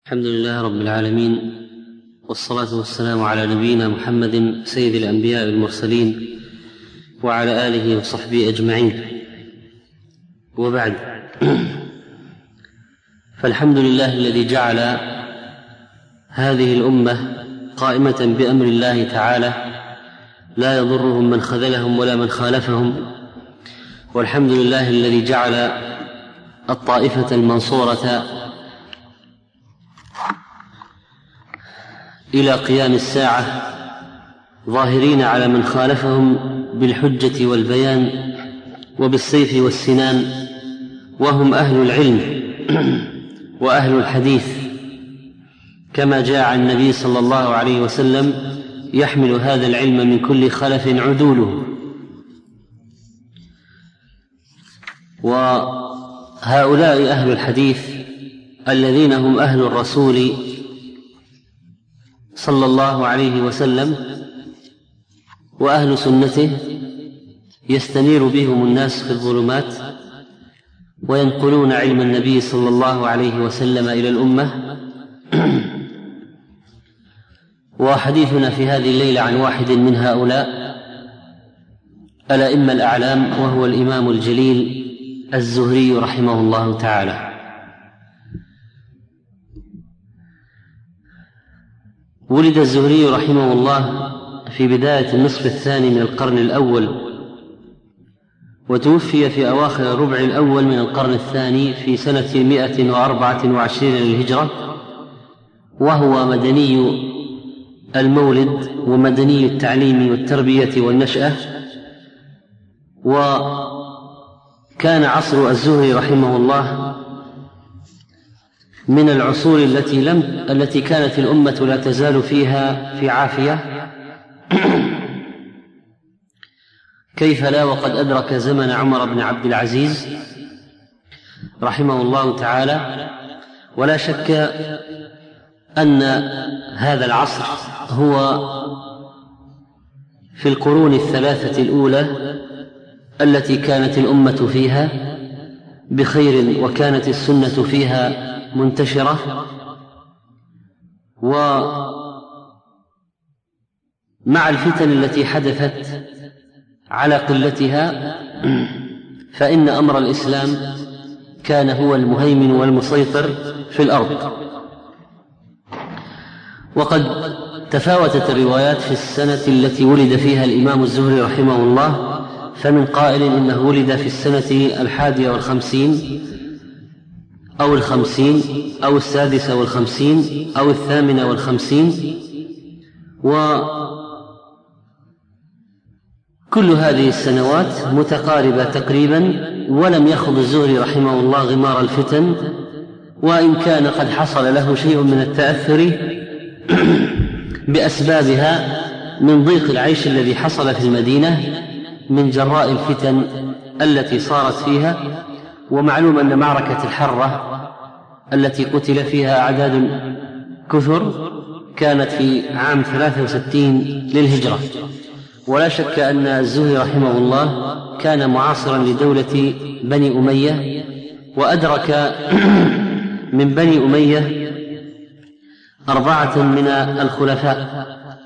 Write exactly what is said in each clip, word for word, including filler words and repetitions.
الحمد لله رب العالمين، والصلاة والسلام على نبينا محمد سيد الأنبياء والمرسلين وعلى آله وصحبه أجمعين، وبعد. فالحمد لله الذي جعل هذه الأمة قائمة بأمر الله تعالى لا يضرهم من خذلهم ولا من خالفهم، والحمد لله الذي جعل الطائفة المنصورة إلى قيام الساعة ظاهرين على من خالفهم بالحجة والبيان وبالسيف والسنان، وهم أهل العلم وأهل الحديث، كما جاء عن النبي صلى الله عليه وسلم: يحمل هذا العلم من كل خلف عدوله. وهؤلاء أهل الحديث الذين هم أهل الرسول صلى الله عليه وسلم وأهل سنته يستنير بهم الناس في الظلمات، وينقلون علم النبي صلى الله عليه وسلم إلى الأمة. وحديثنا في هذه الليلة عن واحد من هؤلاء الأئمة الأعلام، وهو الإمام الجليل الزهري رحمه الله تعالى. ولد الزهري رحمه الله في بداية النصف الثاني من القرن الأول، وتوفي في أواخر الربع الأول من القرن الثاني في سنة مئة وأربعة وعشرين للهجرة، وهو مدني المولد ومدني التعليم والتربية والنشأة. وكان عصر الزهري رحمه الله من العصور التي لم التي كانت الأمة لا تزال فيها في عافية، كيف لا وقد أدرك زمن عمر بن عبد العزيز رحمه الله تعالى. ولا شك أن هذا العصر هو في القرون الثلاثة الأولى التي كانت الأمة فيها بخير، وكانت السنة فيها منتشرة. ومع الفتن التي حدثت على قلتها، فإن أمر الإسلام كان هو المهيمن والمسيطر في الأرض. وقد تفاوتت الروايات في السنة التي ولد فيها الإمام الزهري رحمه الله، فمن قائل إنه ولد في السنة الحادية والخمسين أو الخمسين أو السادسة والخمسين أو الثامنة والخمسين، وكل هذه السنوات متقاربة تقريبا، ولم يخض الزهري رحمه الله غمار الفتن، وإن كان قد حصل له شيء من التأثر بأسبابها من ضيق العيش الذي حصل في المدينة من جراء الفتن التي صارت فيها. ومعلوم أن معركة الحرة التي قتل فيها أعداد كثر كانت في عام ثلاثة وستين للهجرة. ولا شك أن الزهري رحمه الله كان معاصرا لدولة بني أمية، وأدرك من بني أمية أربعة من الخلفاء.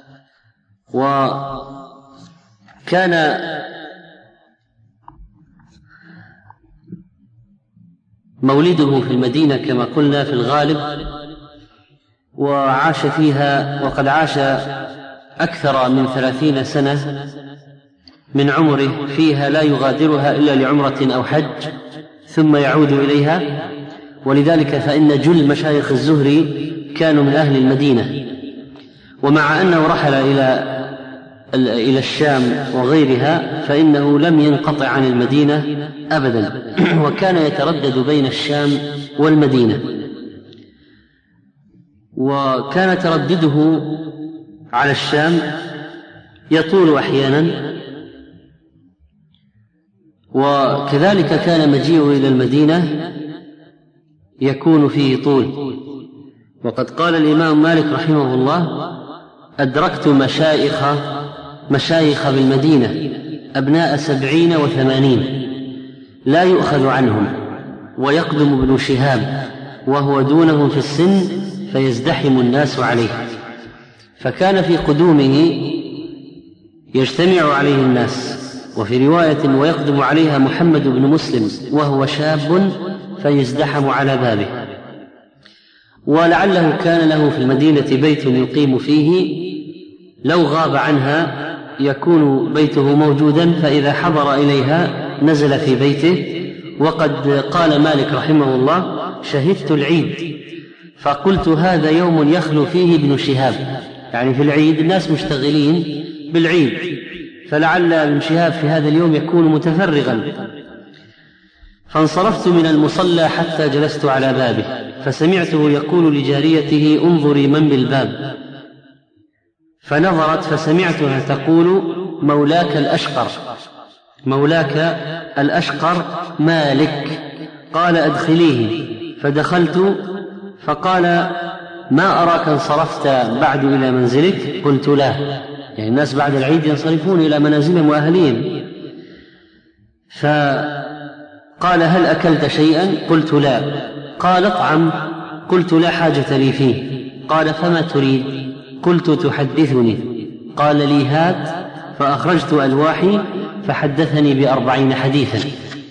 وكان مولده في المدينة كما قلنا في الغالب، وعاش فيها، وقد عاش أكثر من ثلاثين سنة من عمره فيها لا يغادرها إلا لعمرة أو حج ثم يعود إليها. ولذلك فإن جل مشايخ الزهري كانوا من أهل المدينة. ومع أنه رحل إلى إلى الشام وغيرها، فإنه لم ينقطع عن المدينة أبدا، وكان يتردد بين الشام والمدينة. وكان تردده على الشام يطول أحيانا، وكذلك كان مجيئه إلى المدينة يكون فيه طول. وقد قال الإمام مالك رحمه الله: أدركت مشايخ مشايخ بالمدينة أبناء سبعين وثمانين لا يؤخذ عنهم، ويقدم ابن شهاب وهو دونهم في السن فيزدحم الناس عليه، فكان في قدومه يجتمع عليه الناس، وفي رواية ويقدم عليها محمد بن مسلم وهو شاب فيزدحم على بابه. ولعله كان له في المدينة بيت يقيم فيه، لو غاب عنها يكون بيته موجودا، فإذا حضر إليها نزل في بيته. وقد قال مالك رحمه الله: شهدت العيد فقلت هذا يوم يخلو فيه ابن شهاب، يعني في العيد الناس مشتغلين بالعيد، فلعل ابن شهاب في هذا اليوم يكون متفرغا. فانصرفت من المصلى حتى جلست على بابه، فسمعته يقول لجاريته: انظري من بالباب. فنظرت فسمعتها تقول: مولاك الأشقر، مولاك الأشقر مالك. قال: أدخليه. فدخلت فقال: ما أراك انصرفت بعد إلى منزلك؟ قلت: لا، يعني الناس بعد العيد ينصرفون إلى منازلهم وأهليهم. فقال: هل أكلت شيئا؟ قلت: لا. قال: اطعم. قلت: لا حاجة لي فيه. قال: فما تريد؟ قلت: تحدثني. قال لي: هات. فأخرجت ألواحي فحدثني بأربعين حديثا.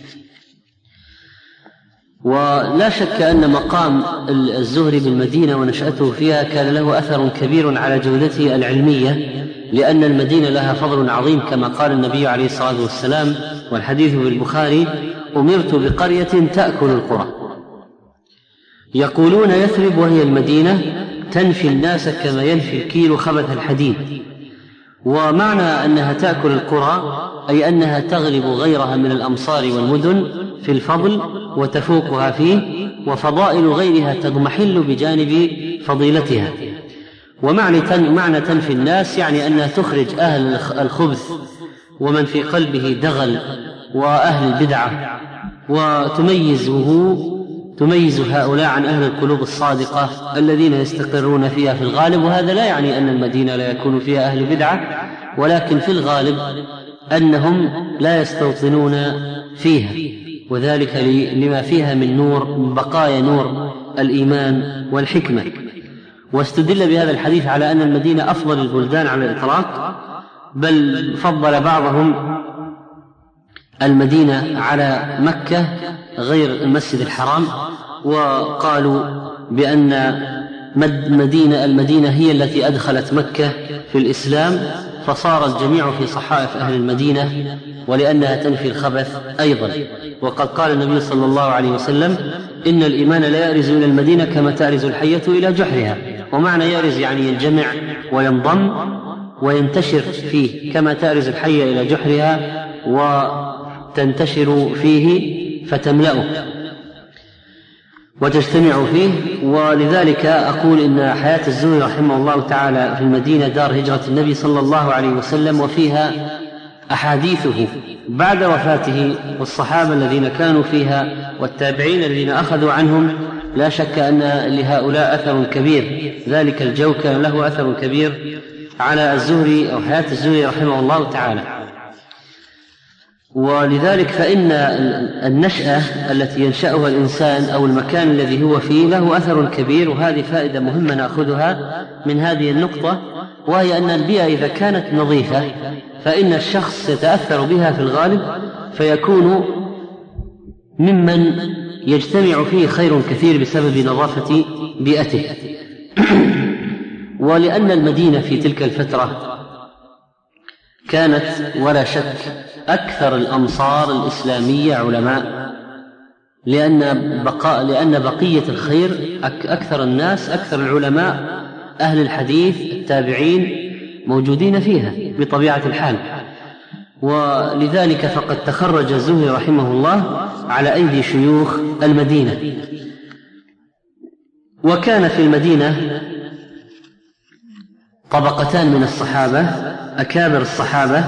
ولا شك أن مقام الزهري بالمدينة ونشأته فيها كان له أثر كبير على جودته العلمية، لأن المدينة لها فضل عظيم، كما قال النبي عليه الصلاة والسلام، والحديث في البخاري: أمرت بقرية تأكل القرى. يقولون يثرب وهي المدينة تنفي الناس كما ينفي الكيل خبث الحديد. ومعنى أنها تأكل القرى أي أنها تغلب غيرها من الأمصار والمدن في الفضل وتفوقها فيه، وفضائل غيرها تضمحل بجانب فضيلتها. ومعنى تنفي الناس يعني أنها تخرج أهل الخبث ومن في قلبه دغل وأهل البدعة، وتميزه تميز هؤلاء عن أهل القلوب الصادقة الذين يستقرون فيها في الغالب. وهذا لا يعني أن المدينة لا يكون فيها أهل بدعة، ولكن في الغالب أنهم لا يستوطنون فيها، وذلك لما فيها من نور، من بقايا نور الإيمان والحكمة. واستدل بهذا الحديث على أن المدينة أفضل البلدان على الإطلاق، بل فضل بعضهم المدينة على مكة غير المسجد الحرام، وقالوا بأن مدينة المدينة هي التي أدخلت مكة في الإسلام، فصار الجميع في صحائف أهل المدينة، ولأنها تنفي الخبث أيضا. وقد قال النبي صلى الله عليه وسلم: إن الإيمان لا يأرز إلى المدينة كما تأرز الحية إلى جحرها. ومعنى يأرز يعني ينجمع وينضم وينتشر فيه، كما تأرز الحية إلى جحرها وتنتشر فيه فتملأه وتجتمع فيه. ولذلك أقول إن حياة الزهري رحمه الله تعالى في المدينة دار هجرة النبي صلى الله عليه وسلم، وفيها أحاديثه بعد وفاته والصحابة الذين كانوا فيها والتابعين الذين أخذوا عنهم. لا شك أن لهؤلاء أثر كبير، ذلك الجو كان له أثر كبير على الزهري أو حياة الزهري رحمه الله تعالى. ولذلك فإن النشأة التي ينشأها الإنسان أو المكان الذي هو فيه له أثر كبير. وهذه فائدة مهمة نأخذها من هذه النقطة، وهي أن البيئة إذا كانت نظيفة فإن الشخص يتأثر بها في الغالب، فيكون ممن يجتمع فيه خير كثير بسبب نظافة بيئته. ولأن المدينة في تلك الفترة كانت ولا شك أكثر الأمصار الإسلامية علماء، لأن, بقاء لأن بقية الخير أكثر الناس أكثر العلماء أهل الحديث التابعين موجودين فيها بطبيعة الحال. ولذلك فقد تخرج الزهري رحمه الله على أيدي شيوخ المدينة. وكان في المدينة طبقتان من الصحابة، أكابر الصحابة،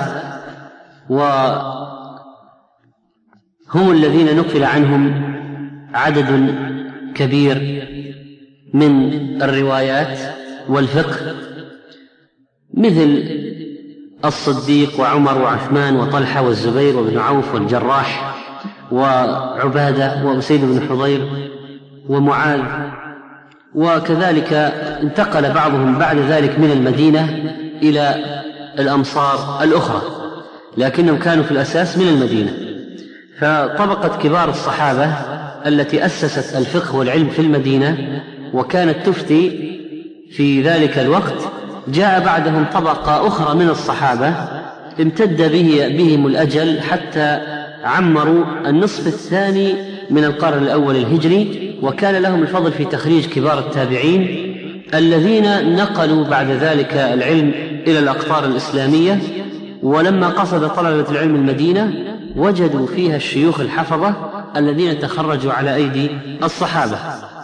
وهم الذين نقل عنهم عدد كبير من الروايات والفقه، مثل الصديق وعمر وعثمان وطلحة والزبير وابن عوف والجراح وعبادة وأسيد بن حضير ومعاذ وكذلك انتقل بعضهم بعد ذلك من المدينة إلى الأمصار الأخرى، لكنهم كانوا في الأساس من المدينة. فطبقة كبار الصحابة التي أسست الفقه والعلم في المدينة وكانت تفتي في ذلك الوقت، جاء بعدهم طبقة أخرى من الصحابة امتد به بهم الأجل حتى عمروا النصف الثاني من القرن الأول الهجري، وكان لهم الفضل في تخريج كبار التابعين الذين نقلوا بعد ذلك العلم إلى الأقطار الإسلامية. ولما قصد طلبة العلم المدينة وجدوا فيها الشيوخ الحفظة الذين تخرجوا على أيدي الصحابة.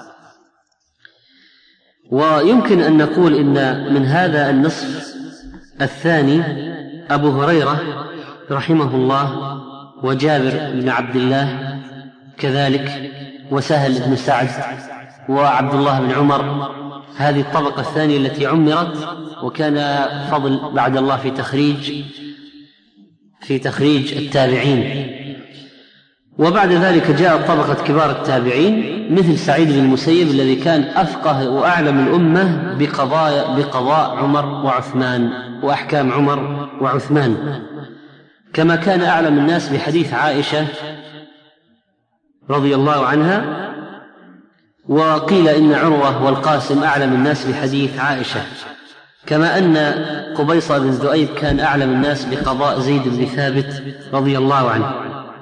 ويمكن أن نقول إن من هذا النصف الثاني أبو هريرة رحمه الله، وجابر بن عبد الله كذلك، وسهل بن سعد، وعبد الله بن عمر. هذه الطبقة الثانية التي عمرت، وكان فضل بعد الله في تخريج في تخريج التابعين. وبعد ذلك جاء طبقة كبار التابعين مثل سعيد بن المسيب الذي كان أفقه وأعلم الأمة بقضاء بقضاء عمر وعثمان وأحكام عمر وعثمان، كما كان أعلم الناس بحديث عائشة رضي الله عنها. وقيل إن عروة والقاسم أعلم الناس بحديث عائشة، كما أن قبيصة بن ذؤيب كان أعلم الناس بقضاء زيد بن ثابت رضي الله عنه.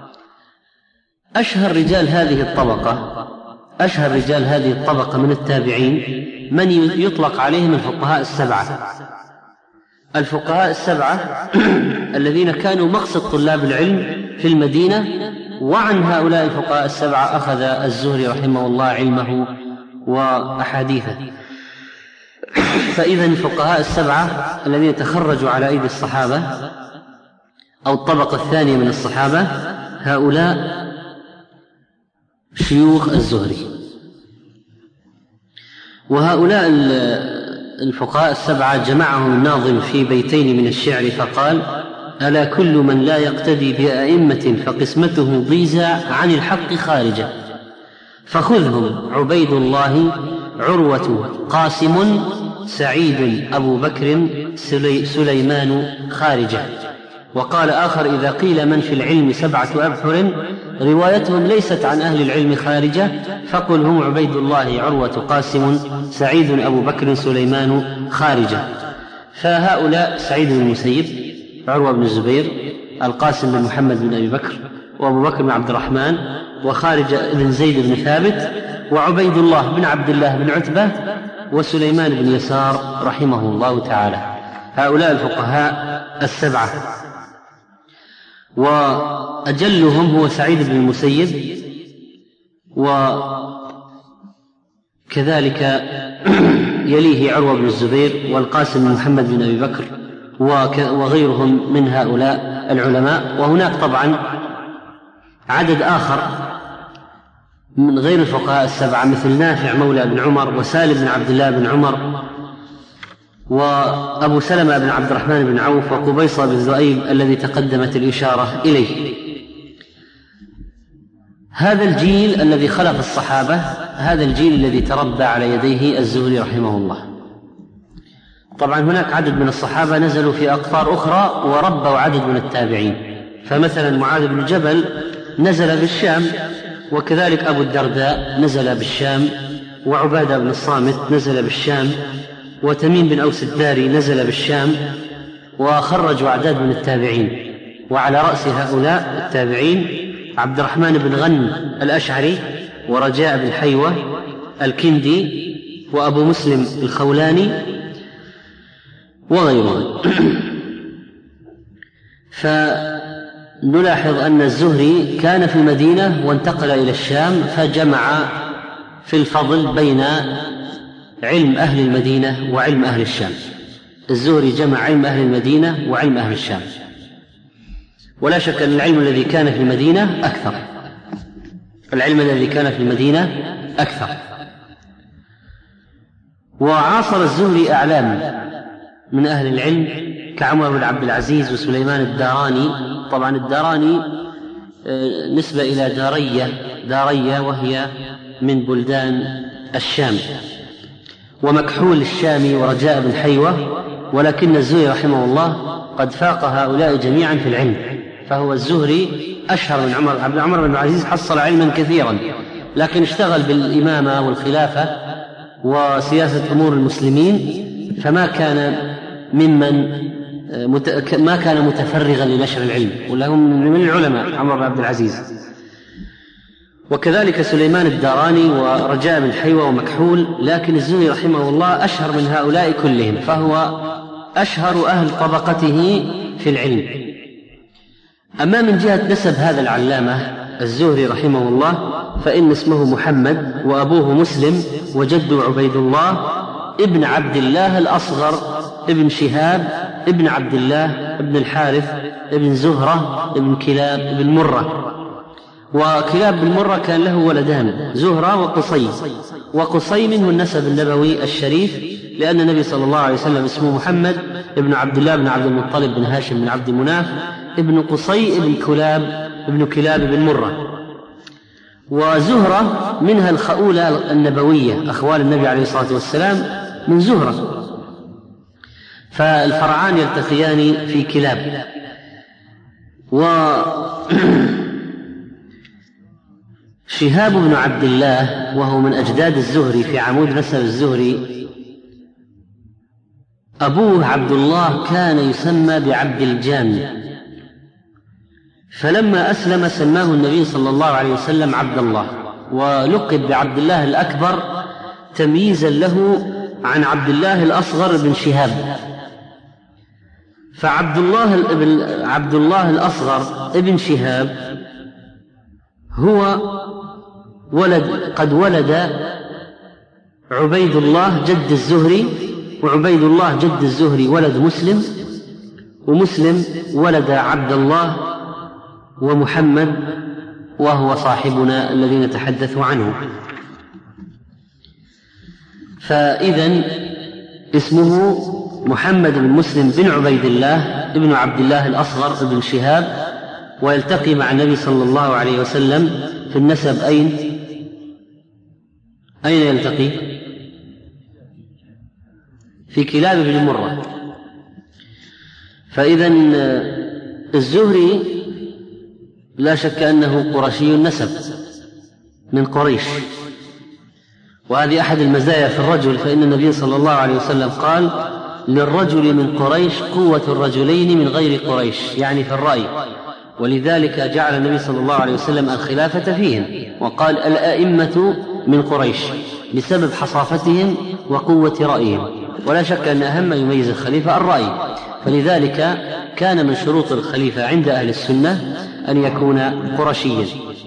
أشهر رجال هذه الطبقة أشهر رجال هذه الطبقة من التابعين من يطلق عليهم الفقهاء السبعة الفقهاء السبعة الذين كانوا مقصد طلاب العلم في المدينة. وعن هؤلاء الفقهاء السبعة أخذ الزهري رحمه الله علمه وأحاديثه. فإذا الفقهاء السبعة الذين تخرجوا على أيدي الصحابة أو الطبقة الثانية من الصحابة، هؤلاء شيوخ الزهري. وهؤلاء الفقهاء السبعة جمعهم الناظم في بيتين من الشعر فقال: ألا كل من لا يقتدي بأئمة فقسمته ضيزى عن الحق خارجة، فخذهم عبيد الله عروة قاسم سعيد أبو بكر سلي سليمان خارجة. وقال آخر: إذا قيل من في العلم سبعة أبحر روايتهم ليست عن أهل العلم خارجة، فقل هم عبيد الله عروة قاسم سعيد أبو بكر سليمان خارجة. فهؤلاء سعيد بن المسيب، عروة بن الزبير، القاسم بن محمد بن أبي بكر، وأبو بكر بن عبد الرحمن، وخارجة بن زيد بن ثابت، وعبيد الله بن عبد الله بن عتبة، وسليمان بن يسار رحمه الله تعالى. هؤلاء الفقهاء السبعة. وأجلهم هو سعيد بن المسيب، وكذلك يليه عروة بن الزبير والقاسم بن محمد بن أبي بكر وغيرهم من هؤلاء العلماء. وهناك طبعا عدد آخر من غير الفقهاء السبعة مثل نافع مولى بن عمر، وسالم بن عبد الله بن عمر، وأبو سلمة بن عبد الرحمن بن عوف، وقبيصة بن ذؤيب الذي تقدمت الإشارة إليه. هذا الجيل الذي خلف الصحابة، هذا الجيل الذي تربى على يديه الزهري رحمه الله. طبعا هناك عدد من الصحابة نزلوا في أقطار أخرى وربوا عدد من التابعين، فمثلا معاذ بن جبل نزل بالشام، وكذلك أبو الدرداء نزل بالشام، وعبادة بن الصامت نزل بالشام، وتميم بن أوس الداري نزل بالشام، وخرجوا أعداد من التابعين. وعلى رأس هؤلاء التابعين عبد الرحمن بن غنم الأشعري، ورجاء بن حيوة الكندي، وأبو مسلم الخولاني، وغيرهم. فنلاحظ أن الزهري كان في المدينة وانتقل إلى الشام، فجمع في الفضل بين علم أهل المدينة وعلم أهل الشام. الزهري جمع علم أهل المدينة وعلم أهل الشام، ولا شك أن العلم الذي كان في المدينة أكثر العلم الذي كان في المدينة أكثر. وعاصر الزهري أعلام من أهل العلم كعمر بن عبد العزيز وسليمان الداراني. طبعا الداراني نسبة إلى دارية دارية وهي من بلدان الشام. ومكحول الشامي ورجاء بن حيوة، ولكن الزهري رحمه الله قد فاق هؤلاء جميعا في العلم، فهو الزهري أشهر من عمر. عبد عمر بن العزيز حصل علما كثيرا، لكن اشتغل بالإمامة والخلافة وسياسة أمور المسلمين، فما كان ممن ما كان متفرغا لنشر العلم، ولهم من العلماء عمر بن عبد العزيز. وكذلك سليمان الداراني ورجاء بن حيوة ومكحول، لكن الزهري رحمه الله أشهر من هؤلاء كلهم، فهو أشهر أهل طبقته في العلم. أما من جهة نسب هذا العلامة الزهري رحمه الله فإن اسمه محمد وأبوه مسلم وجده عبيد الله ابن عبد الله الأصغر ابن شهاب ابن عبد الله ابن الحارث ابن زهرة ابن كلاب ابن مرة. وكلاب بن مرة كان له ولدان، زهرة وقصي، وقصي منه النسب النبوي الشريف، لأن النبي صلى الله عليه وسلم اسمه محمد ابن عبد الله بن عبد المطلب بن هاشم بن عبد مناف ابن قصي ابن كلاب ابن كلاب بن مرة. وزهرة منها الخؤولة النبوية، أخوال النبي عليه الصلاة والسلام من زهرة، فالفرعان يلتقيان في كلاب. و شهاب بن عبد الله وهو من أجداد الزهري في عمود نسب الزهري، أبوه عبد الله كان يسمى بعبد الجان، فلما أسلم سماه النبي صلى الله عليه وسلم عبد الله، ولقب بعبد الله الأكبر تمييزا له عن عبد الله الأصغر بن شهاب. فعبد الله عبد الله الأصغر ابن شهاب هو ولد قد ولد عبيد الله جد الزهري، وعبيد الله جد الزهري ولد مسلم، ومسلم ولد عبد الله ومحمد وهو صاحبنا الذي نتحدث عنه. فإذن اسمه محمد بن مسلم بن عبيد الله ابن عبد الله الأصغر ابن شهاب، ويلتقي مع النبي صلى الله عليه وسلم في النسب. أين أين يلتقي؟ في كلاب بن مرة. فإذن الزهري لا شك أنه قرشي النسب من قريش، وهذه أحد المزايا في الرجل، فإن النبي صلى الله عليه وسلم قال للرجل من قريش قوة الرجلين من غير قريش، يعني في الرأي، ولذلك جعل النبي صلى الله عليه وسلم الخلافة فيهم، وقال الأئمة من قريش بسبب حصافتهم وقوة رأيهم. ولا شك أن أهم ما يميز الخليفة الرأي، فلذلك كان من شروط الخليفة عند أهل السنة أن يكون قرشيا.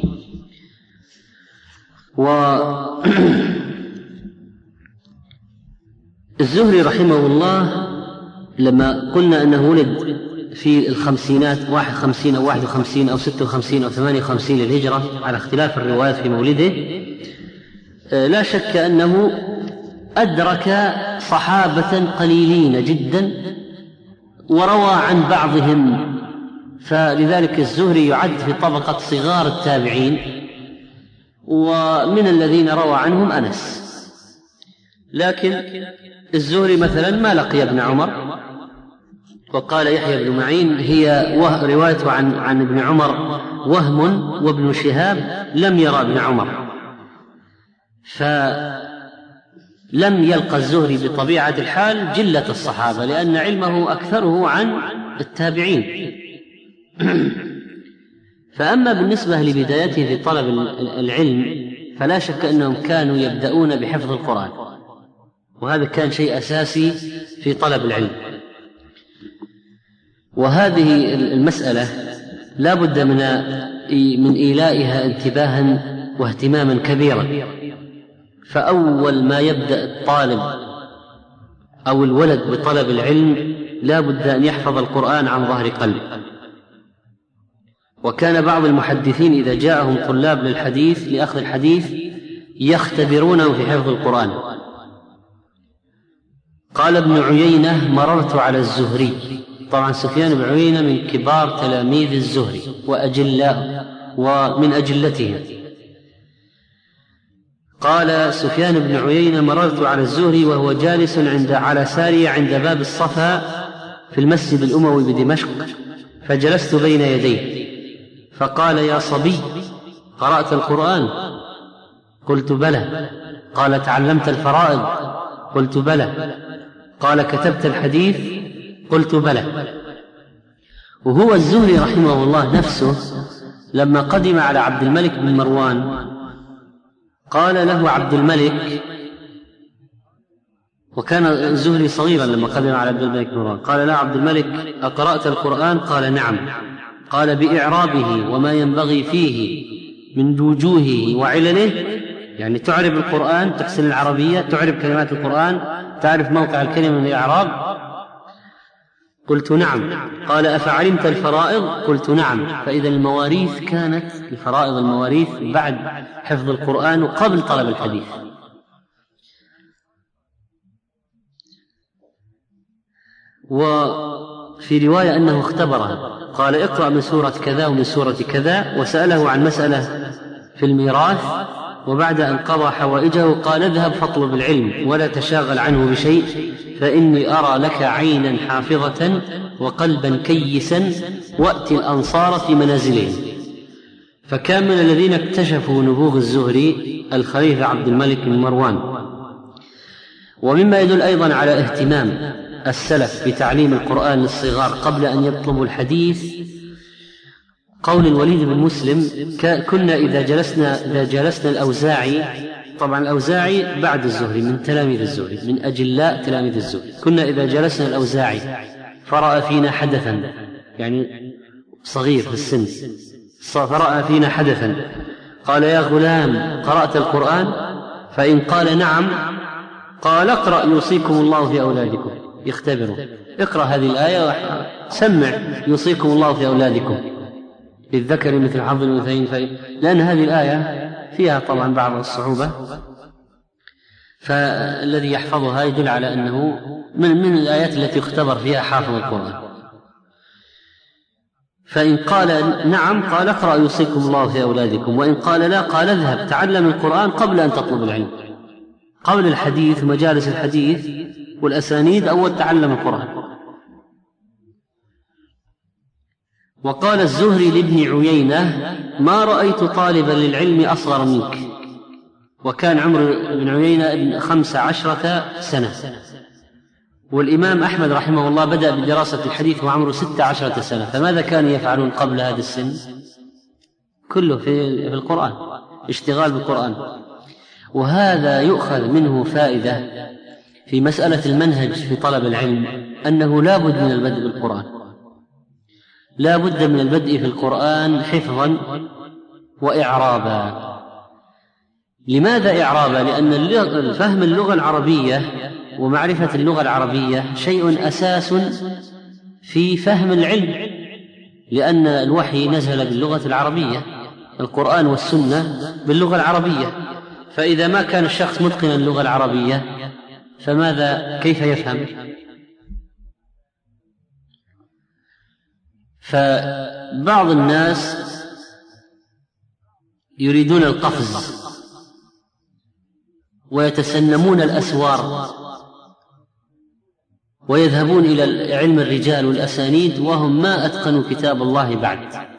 والزهري رحمه الله لما قلنا أنه ولد في الخمسينات، واحد وخمسين أو واحد وخمسين أو ستة وخمسين أو ثمانية وخمسين للهجرة على اختلاف الروايات في مولده، لا شك أنه أدرك صحابة قليلين جدا وروى عن بعضهم، فلذلك الزهري يعد في طبقة صغار التابعين، ومن الذين روى عنهم أنس. لكن الزهري مثلا ما لقي ابن عمر، وقال يحيى بن معين هي روايته عن, عن ابن عمر وهم، وابن شهاب لم يرى ابن عمر، فلم يلقى الزهري بطبيعة الحال جلة الصحابة، لأن علمه أكثره عن التابعين. فأما بالنسبة لبدايته في طلب العلم فلا شك أنهم كانوا يبدأون بحفظ القرآن، وهذا كان شيء أساسي في طلب العلم. وهذه المسألة لا بد من من إيلائها انتباها واهتماما كبيرا. فأول ما يبدأ الطالب أو الولد بطلب العلم لا بد أن يحفظ القرآن عن ظهر قلب. وكان بعض المحدثين إذا جاءهم طلاب للحديث لأخذ الحديث يختبرونه في حفظ القرآن. قال ابن عيينة مررت على الزهري، طبعا سفيان بن عيينة من كبار تلاميذ الزهري وأجلاء ومن أجلتهم. قال سفيان بن عيينة: مررت على الزهري وهو جالس عند على سارية عند باب الصفا في المسجد الأموي بدمشق، فجلست بين يديه فقال: يا صبي، قرأت القرآن؟ قلت: بلى. قال: تعلمت الفرائض؟ قلت: بلى. قال: كتبت الحديث؟ قلت: بلى. وهو الزهري رحمه الله نفسه لما قدم على عبد الملك بن مروان قال له عبد الملك، وكان الزهري صغيرا لما قدم على عبد الملك بن مروان، قال له عبد الملك: أقرأت القرآن؟ قال: نعم. قال: بإعرابه وما ينبغي فيه من وجوهه وعلله، يعني تعرف القرآن، تحسن العربية، تعرف كلمات القرآن، تعرف موقع الكلمة من الإعراب؟ قلت: نعم. قال: أفعلمت الفرائض؟ قلت: نعم. فإذا المواريث كانت الفرائض المواريث بعد حفظ القرآن وقبل طلب الحديث. وفي رواية أنه اختبره، قال: اقرأ من سورة كذا ومن سورة كذا، وسأله عن مسألة في الميراث، وبعد أن قضى حوائجه قال: اذهب فاطلب العلم ولا تشاغل عنه بشيء، فإني أرى لك عينا حافظة وقلبا كيسا، وأت الأنصار في منازلهم. فكان من الذين اكتشفوا نبوغ الزهري الخليفة عبد الملك بن مروان. ومما يدل أيضا على اهتمام السلف بتعليم القرآن للصغار قبل أن يطلبوا الحديث قول الوليد بن مسلم: كنا إذا جلسنا, إذا جلسنا الأوزاعي، طبعا الأوزاعي بعد الزهري من تلاميذ الزهري، من أجلاء تلاميذ الزهري، كنا إذا جلسنا الأوزاعي فرأى فينا حدثا، يعني صغير في السن، فرأى فينا حدثا، قال: يا غلام، قرأت القرآن؟ فإن قال: نعم، قال: اقرأ يوصيكم الله في أولادكم. يختبروا: اقرأ هذه الآية، سمع يوصيكم الله في أولادكم للذكر مثل حظ الأنثيين، لأن هذه الآية فيها طبعا بعض الصعوبة، فالذي يحفظها يدل على أنه من, من الآيات التي يختبر فيها حافظ القرآن. فإن قال نعم قال: اقرأ يوصيكم الله في أولادكم، وإن قال لا قال: اذهب تعلم القرآن قبل أن تطلب العلم. قبل الحديث، مجالس الحديث والأسانيد، أول تعلم القرآن. وقال الزهري لابن عيينة: ما رأيت طالبا للعلم أصغر منك. وكان عمر ابن عيينة خمس عشرة سنة، والإمام أحمد رحمه الله بدأ بدراسة الحديث وعمره ست عشرة سنة، فماذا كانوا يفعلون قبل هذا السن؟ كله في القرآن، اشتغال بالقرآن. وهذا يؤخذ منه فائدة في مسألة المنهج في طلب العلم، أنه لا بد من البدء بالقرآن، لا بد من البدء في القرآن حفظا وإعرابا. لماذا إعرابا؟ لأن فهم اللغة العربية ومعرفة اللغة العربية شيء أساس في فهم العلم، لأن الوحي نزل باللغة العربية، القرآن والسنة باللغة العربية، فإذا ما كان الشخص متقنا اللغة العربية فماذا كيف يفهم؟ فبعض الناس يريدون القفز ويتسنمون الأسوار ويذهبون إلى علم الرجال والأسانيد وهم ما أتقنوا كتاب الله بعد،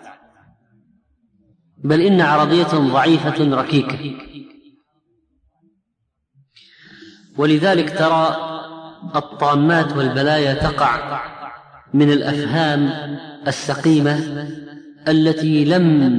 بل إن عربيتهم ضعيفة ركيكة. ولذلك ترى الطامات والبلايا تقع من الأفهام السقيمة التي لم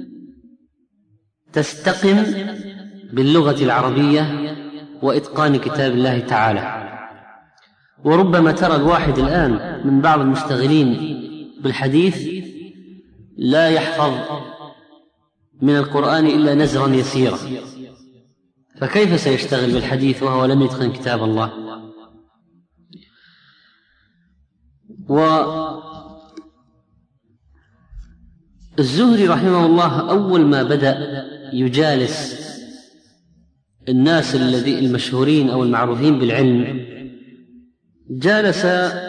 تستقم باللغة العربية وإتقان كتاب الله تعالى. وربما ترى الواحد الآن من بعض المشتغلين بالحديث لا يحفظ من القرآن إلا نزرا يسيرا، فكيف سيشتغل بالحديث وهو لم يتقن كتاب الله؟ والزهري رحمه الله أول ما بدأ يجالس الناس الذي المشهورين أو المعروفين بالعلم، جالس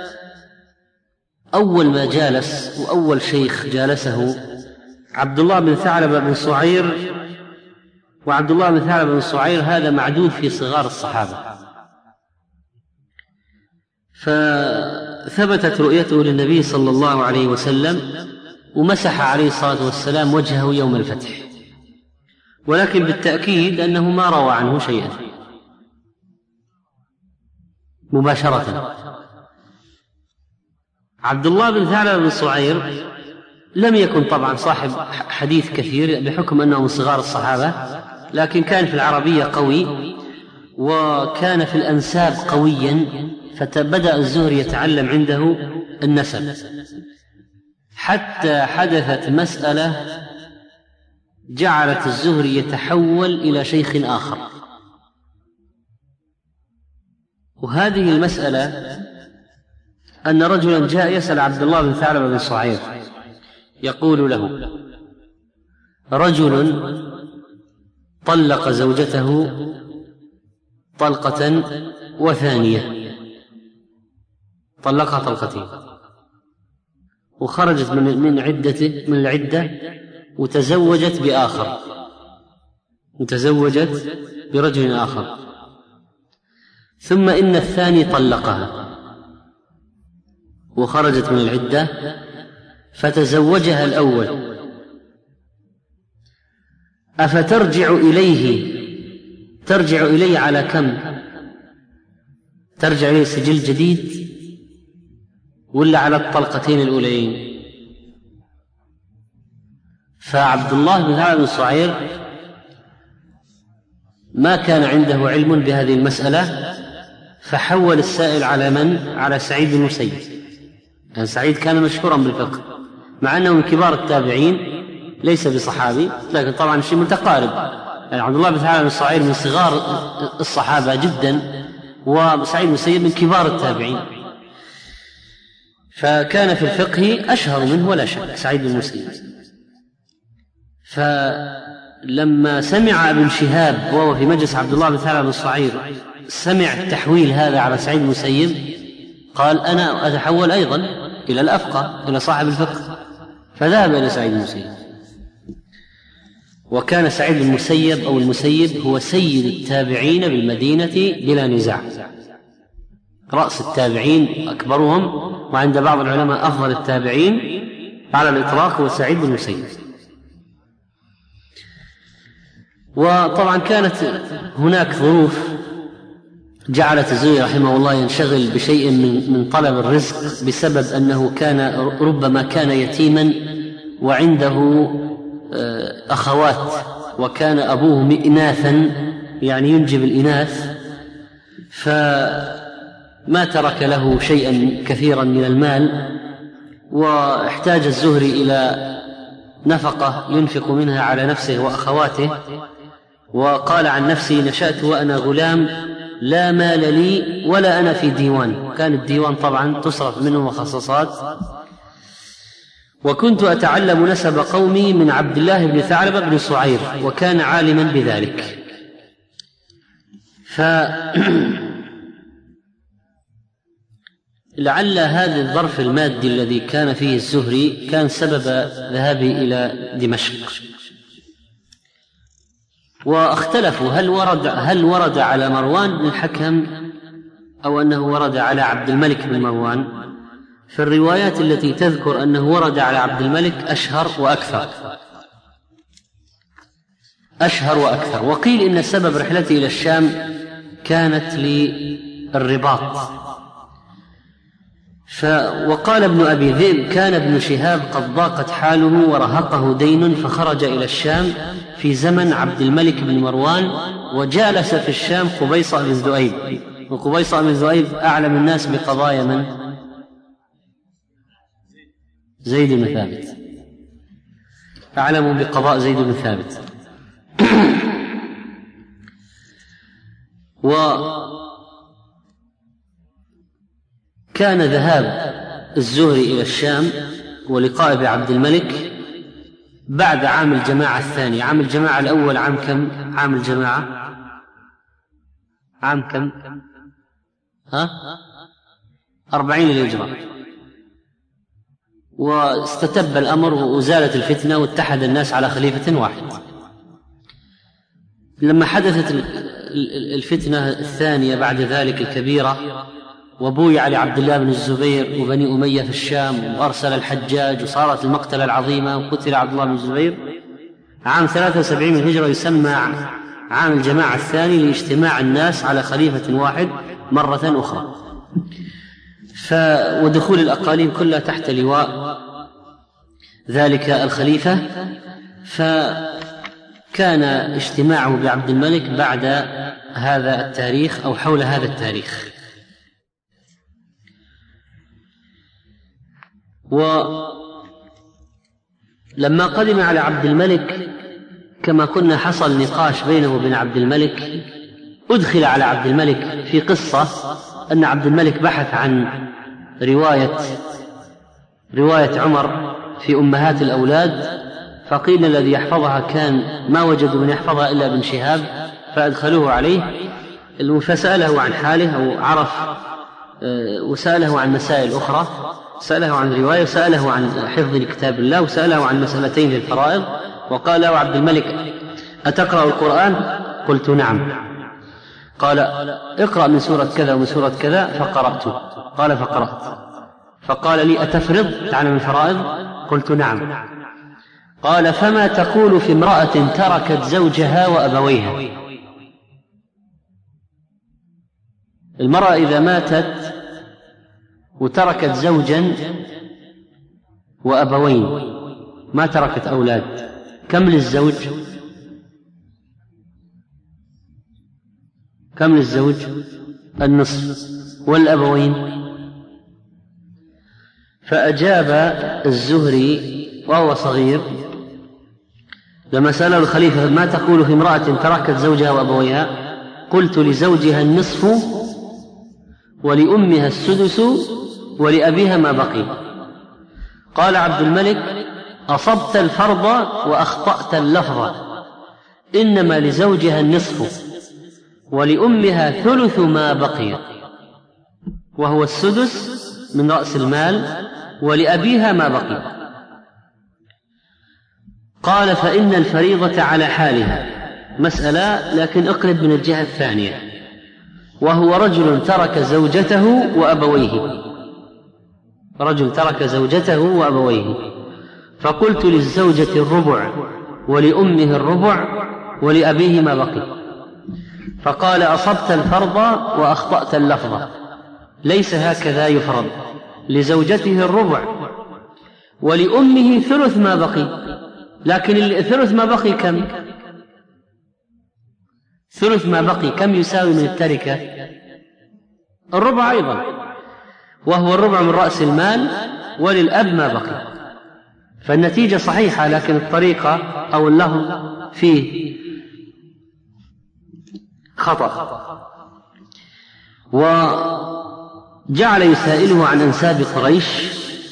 أول ما جالس وأول شيخ جالسه عبد الله بن ثعلبة بن صعير، وعبد الله بن ثعلبة بن صعير هذا معدود في صغار الصحابة، فثبتت رؤيته للنبي صلى الله عليه وسلم ومسح عليه الصلاة والسلام وجهه يوم الفتح، ولكن بالتأكيد أنه ما روى عنه شيئا مباشرة. عبد الله بن ثعلبة بن صعير لم يكن طبعا صاحب حديث كثير بحكم أنه من صغار الصحابة، لكن كان في العربية قوي وكان في الأنساب قويا، فبدأ الزهري يتعلم عنده النسب، حتى حدثت مسألة جعلت الزهري يتحول إلى شيخ آخر، وهذه المسألة أن رجلا جاء يسأل عبد الله بن ثعلبة بن صعير يقول له: رجل طلق زوجته طلقة وثانية، طلقها طلقتين وخرجت من من عدته من العدة وتزوجت بآخر، وتزوجت برجل آخر، ثم إن الثاني طلقها وخرجت من العدة فتزوجها الأول، أفترجع إليه ترجع إليه على كم؟ ترجع إليه سجل جديد ولا على الطلقتين الأولين؟ فعبد الله بن ثعلبة بن صعير ما كان عنده علم بهذه المسألة، فحول السائل على من؟ على سعيد بن المسيب. يعني سعيد كان مشهورا بالفقه مع أنه من كبار التابعين، ليس بصحابي لكن طبعا شيء متقارب. يعني عبد الله بن ثعلبة بن صعير من صغار الصحابة جدا، وسعيد بن المسيب من كبار التابعين، فكان في الفقه أشهر منه ولا شك سعيد بن المسيب. فلما سمع ابن شهاب وهو في مجلس عبد الله بن ثعلبة بن صعير سمع التحويل هذا على سعيد بن المسيب، قال: أنا أتحول أيضا إلى الأفقه، إلى صاحب الفقه، فذهب إلى سعيد بن المسيب. وكان سعيد بن المسيب أو المسيب هو سيد التابعين بالمدينة بلا نزاع، رأس التابعين أكبرهم، وعند بعض العلماء أفضل التابعين على الإطلاق هو سعيد بن المسيب. وطبعا كانت هناك ظروف جعلت الزهري رحمه الله ينشغل بشيء من من طلب الرزق، بسبب أنه كان ربما كان يتيما وعنده أخوات، وكان أبوه إناثا يعني ينجب الإناث، فما ترك له شيئا كثيرا من المال، واحتاج الزهري إلى نفقة ينفق منها على نفسه وأخواته. وقال عن نفسه: نشأت وأنا غلام لا مال لي ولا أنا في ديوان، كان الديوان طبعا تصرف منه مخصصات، وكنت أتعلم نسب قومي من عبد الله بن ثعلبة بن صعير، وكان عالما بذلك. فلعل هذا الظرف المادي الذي كان فيه الزهري كان سبب ذهابه إلى دمشق. واختلفوا هل ورد, هل ورد على مروان بن الحكم أو أنه ورد على عبد الملك بن مروان. في الروايات التي تذكر أنه ورد على عبد الملك أشهر وأكثر أشهر وأكثر وقيل إن سبب رحلته إلى الشام كانت للرباط. وقال ابن أبي ذئب: كان ابن شهاب قد ضاقت حاله ورهقه دين، فخرج إلى الشام في زمن عبد الملك بن مروان، وجالس في الشام قبيصة بن ذؤيب. وقبيصة بن ذؤيب أعلم الناس بقضايا من؟ زيد بن ثابت، أعلم بقضاء زيد بن ثابت. وكان ذهاب الزهري إلى الشام ولقاء بعبد الملك بعد عام الجماعة الثاني. عام الجماعة الأول عام كم؟ عام الجماعة عام كم؟ ها؟ أربعين للهجرة. واستتب الأمر وأزالت الفتنة واتحد الناس على خليفة واحد. لما حدثت الفتنة الثانية بعد ذلك الكبيرة، وبويع لعبد الله بن الزبير وبني أمية في الشام، وأرسل الحجاج، وصارت المقتلة العظيمة، وقتل عبد الله بن الزبير، عام ثلاثة وسبعين من الهجرة يسمى عام الجماعة الثاني لاجتماع الناس على خليفة واحد مرة أخرى، ودخول الأقاليم كلها تحت لواء ذلك الخليفة. فكان اجتماعه بعبد الملك بعد هذا التاريخ أو حول هذا التاريخ. ولما قدم على عبد الملك كما كنا حصل نقاش بينه وبين عبد الملك، أدخل على عبد الملك في قصة أن عبد الملك بحث عن رواية رواية عمر في أمهات الأولاد، فقيل الذي يحفظها كان ما وجدوا من يحفظها إلا ابن شهاب، فأدخلوه عليه فسأله عن حاله أو عرف، وسأله عن مسائل أخرى، سأله عن رواية، وسأله عن حفظ كتاب الله، وسأله عن مسألتين في الفرائض. وقال له عبد الملك: أتقرأ القرآن؟ قلت: نعم. قال: اقرأ من سورة كذا ومن سورة كذا، فقرأت. قال: فقرأت. فقال لي: أتفرض تعلم الفرائض؟ قلت: نعم. قال: فما تقول في امرأة تركت زوجها وأبويها؟ المرأة إذا ماتت وتركت زوجا وأبوين، ما تركت أولاد، كم للزوج؟ كم للزوج؟ النصف. والأبوين؟ فأجاب الزهري وهو صغير لما سأله الخليفة: ما تقول في امرأة تركت زوجها وأبويها؟ قلت: لزوجها النصف، ولأمها السدس، ولأبيها ما بقي. قال عبد الملك: أصبت الفرض وأخطأت اللفظ، إنما لزوجها النصف، ولأمها ثلث ما بقي، وهو السدس من رأس المال، ولأبيها ما بقي. قال: فإن الفريضة على حالها مسألة، لكن اقلب من الجهة الثانية، وهو رجل ترك زوجته وأبويه، رجل ترك زوجته وأبويه، فقلت: للزوجة الربع، ولأمه الربع، ولأبيه ما بقي. فقال: أصبت الفرض وأخطأت اللفظ، ليس هكذا يفرض، لزوجته الربع، ولأمه ثلث ما بقي. لكن الثلث ما بقي كم؟ ثلث ما بقي كم يساوي من التركة؟ الربع أيضا، وهو الربع من رأس المال، وللأب ما بقي. فالنتيجة صحيحة، لكن الطريقة أو اللفظ فيه خطأ. وجعل يسائله عن أنساب قريش،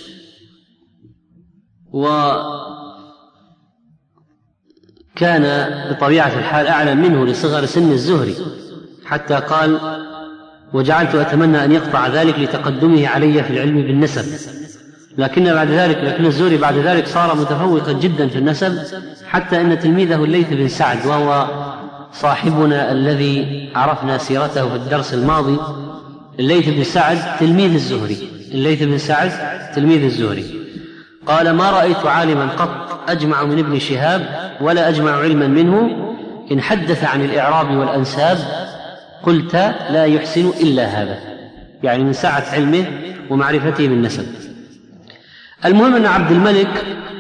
وكان بطبيعة الحال أعلم منه لصغر سن الزهري، حتى قال: وجعلت أتمنى أن يقطع ذلك لتقدمه علي في العلم بالنسب. لكن بعد ذلك لكن الزهري بعد ذلك صار متفوقا جدا في النسب، حتى أن تلميذه الليث بن سعد، وهو صاحبنا الذي عرفنا سيرته في الدرس الماضي، الليث بن سعد تلميذ الزهري، الليث بن سعد تلميذ الزهري، قال: ما رأيت عالما قط أجمع من ابن شهاب، ولا أجمع علما منه، إن حدث عن الإعراب والأنساب قلت لا يحسن إلا هذا، يعني من سعة علمه ومعرفته بالنسب. المهم أن عبد الملك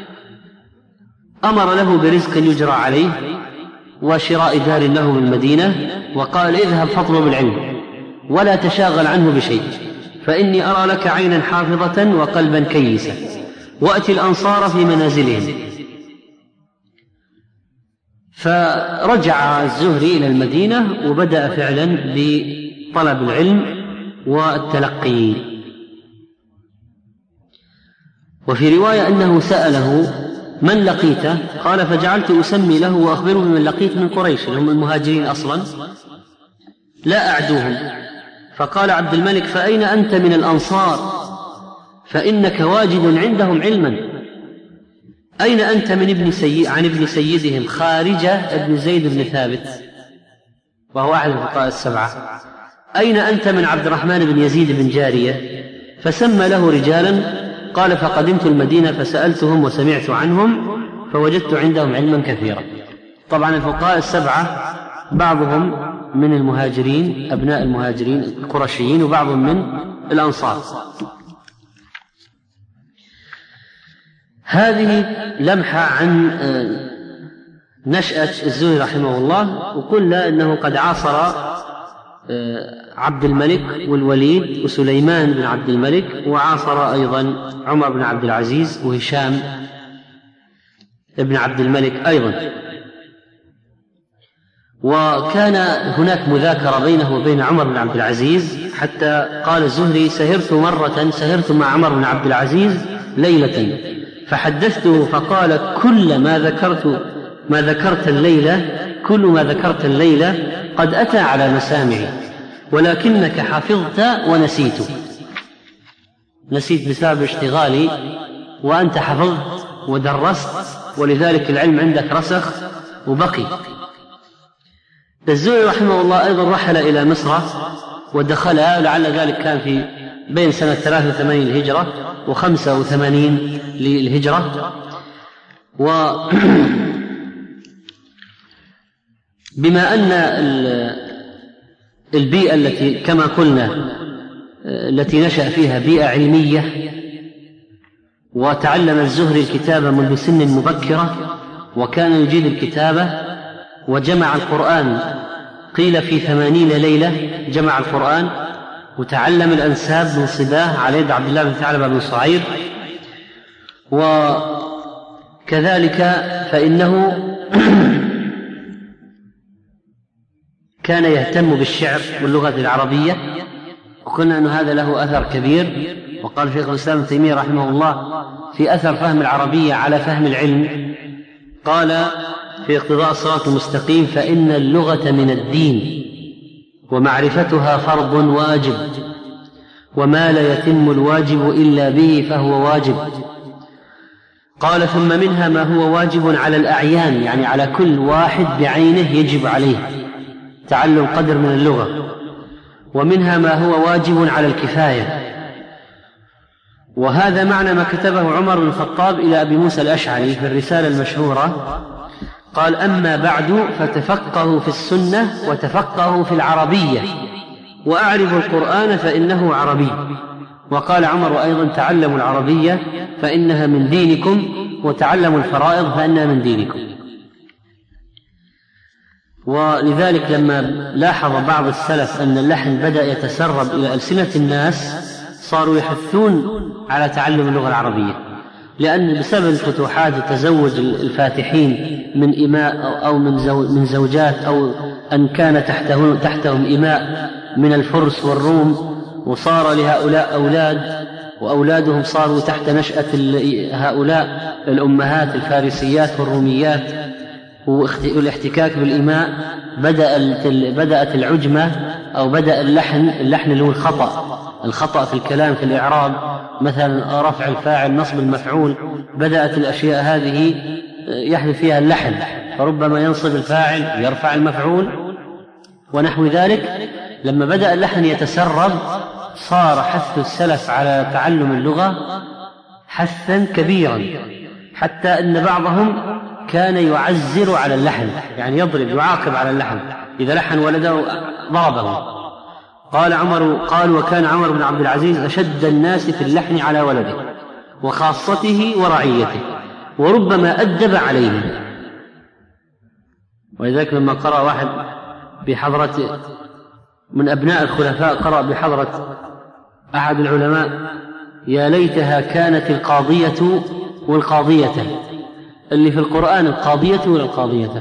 أمر له برزق يجرى عليه وشراء دار له بالمدينة، وقال: اذهب فاطلب العلم ولا تشاغل عنه بشيء، فإني أرى لك عينا حافظة وقلبا كيسا، وأتي الأنصار في منازلهم. فرجع الزهري إلى المدينة وبدأ فعلا بطلب العلم والتلقي. وفي رواية أنه سأله: من لقيته؟ قال: فجعلت أسمي له وأخبره بمن لقيت من قريش، هم المهاجرين أصلا لا أعدوهم. فقال عبد الملك: فأين أنت من الأنصار؟ فإنك واجد عندهم علما. أين أنت من ابن سيد عن ابن سيدهم خارجة ابن زيد بن ثابت؟ وهو أحد الفقهاء السبعة: أين أنت من عبد الرحمن بن يزيد بن جارية؟ فسمى له رجالا، قال: فقدمت المدينة فسألتهم وسمعت عنهم فوجدت عندهم علما كثيرا. طبعا الفقهاء السبعة بعضهم من المهاجرين، أبناء المهاجرين القرشيين، وبعضهم من الأنصار. هذه لمحة عن نشأة الزهري رحمه الله. وقلنا أنه قد عاصر عبد الملك والوليد وسليمان بن عبد الملك، وعاصر أيضا عمر بن عبد العزيز وهشام بن عبد الملك أيضا. وكان هناك مذاكرة بينه وبين عمر بن عبد العزيز، حتى قال الزهري: سهرت مرة سهرت مع عمر بن عبد العزيز ليلة فحدثته فقال: كل ما ذكرت ما ذكرت الليلة كل ما ذكرت الليلة قد أتى على مسامعي، ولكنك حفظت ونسيت. نسيت بسبب اشتغالي، وأنت حفظت ودرست، ولذلك العلم عندك رسخ وبقي. الزهري رحمه الله أيضا رحل إلى مصر ودخلها، لعل ذلك كان في بين سنة ثلاثة وثمانين للهجرة وخمسة وثمانين للهجرة. وبما أن البيئة التي كما قلنا التي نشأ فيها بيئة علمية، وتعلم الزهري الكتابة منذ سن مبكرة، وكان يجيد الكتابة، وجمع القرآن قيل في ثمانين ليلة جمع القرآن، وتعلم الأنساب من صباه على يد عبد الله بن ثعلبة بن صعير. وكذلك فإنه كان يهتم بالشعر واللغة العربية، وقلنا أن هذا له أثر كبير. وقال شيخ الإسلام ابن تيمية رحمه الله في أثر فهم العربية على فهم العلم، قال في اقتضاء الصراط المستقيم: فإن اللغة من الدين ومعرفتها فرض واجب، وما لا يتم الواجب إلا به فهو واجب. قال: ثم منها ما هو واجب على الأعيان، يعني على كل واحد بعينه يجب عليه تعلم قدر من اللغة، ومنها ما هو واجب على الكفاية. وهذا معنى ما كتبه عمر بن الخطاب إلى أبي موسى الأشعري في الرسالة المشهورة، قال: أما بعد فتفقهوا في السنة وتفقهوا في العربية وأعرفوا القرآن فإنه عربي. وقال عمر أيضا: تعلموا العربية فإنها من دينكم، وتعلموا الفرائض فإنها من دينكم. ولذلك لما لاحظ بعض السلف أن اللحن بدأ يتسرب إلى ألسنة الناس، صاروا يحثون على تعلم اللغة العربية، لأن بسبب الفتوحات وتزوج الفاتحين من إماء أو من زوجات، أو أن كان تحتهم, تحتهم إماء من الفرس والروم، وصار لهؤلاء أولاد، وأولادهم صاروا تحت نشأة هؤلاء الأمهات الفارسيات والروميات، والاحتكاك بالإماء، بدأت العجمة أو بدأ اللحن اللحن اللي هو الخطأ الخطأ في الكلام في الإعراب، مثلا رفع الفاعل نصب المفعول، بدأت الأشياء هذه يحدث فيها اللحن، فربما ينصب الفاعل يرفع المفعول ونحو ذلك. لما بدأ اللحن يتسرب صار حث السلف على تعلم اللغة حثا كبيرا، حتى أن بعضهم كان يعزر على اللحن، يعني يضرب يعاقب على اللحن، إذا لحن ولده ضربه. قال عمر قال: وكان عمر بن عبد العزيز أشد الناس في اللحن على ولده وخاصته ورعيته، وربما أدب عليهم. ولذلك لما قرأ واحد بحضرة من أبناء الخلفاء، قرأ بحضرة أحد العلماء: يا ليتها كانت القاضية والقاضية. اللي في القرآن القاضية ولا القاضية؟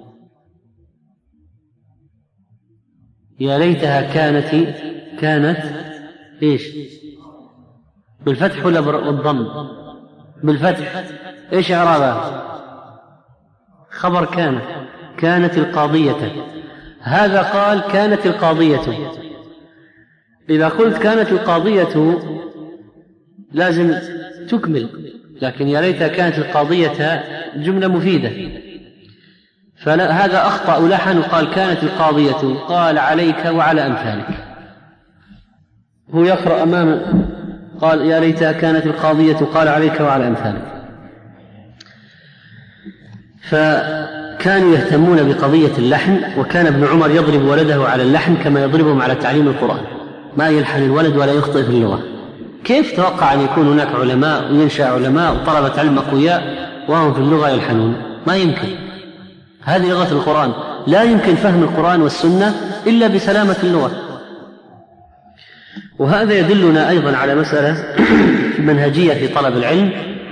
يا ليتها كانت كانت إيش؟ بالفتح ولا بالضم؟ بالفتح. إيش إعرابها؟ خبر كان كانت القاضية. هذا قال كانت القاضية. إذا قلت كانت القاضية لازم تكمل، لكن يا ليتها كانت القاضية جملة مفيدة. فهذا أخطأ لحن وقال كانت القاضية قال عليك وعلى أمثالك. هو يقرأ أمام قال يا ليتها كانت القاضية قال عليك وعلى أمثالك. فكانوا يهتمون بقضية اللحن، وكان ابن عمر يضرب ولده على اللحن كما يضربهم على تعليم القرآن، ما يلحن الولد ولا يخطئ في اللغة. كيف توقع أن يكون هناك علماء وينشأ علماء وطلبة علم أقوياء وهم في اللغة يلحنون؟ ما يمكن. هذه لغة القرآن، لا يمكن فهم القرآن والسنة إلا بسلامة اللغة. وهذا يدلنا أيضا على مسألة منهجية في طلب العلم،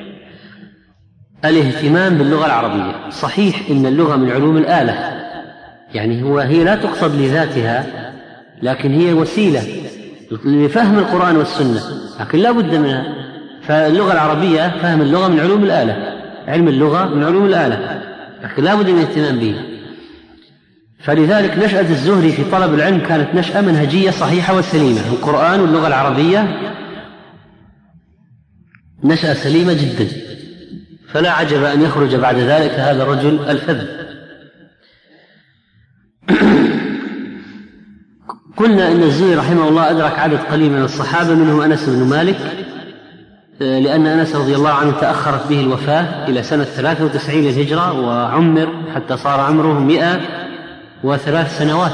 الاهتمام باللغة العربية. صحيح إن اللغة من علوم الآلة، يعني هو هي لا تقصد لذاتها، لكن هي وسيلة لفهم القرآن والسنة، لكن لا بد منها. فاللغة العربية فهم اللغة من علوم الآلة، علم اللغة من علوم الآلة، لكن لا بد من الاهتمام به. فلذلك نشأة الزهري في طلب العلم كانت نشأة منهجية صحيحة وسليمة. القرآن واللغة العربية نشأة سليمة جدا، فلا عجب أن يخرج بعد ذلك هذا الرجل الفذ. قلنا إن الزهري رحمه الله أدرك عدد قليل من الصحابة، منهم أنس بن مالك، لأن أنس رضي الله عنه تأخرت به الوفاة إلى سنة ثلاثة وتسعين للهجرة، وعمر حتى صار عمره مئة وثلاث سنوات.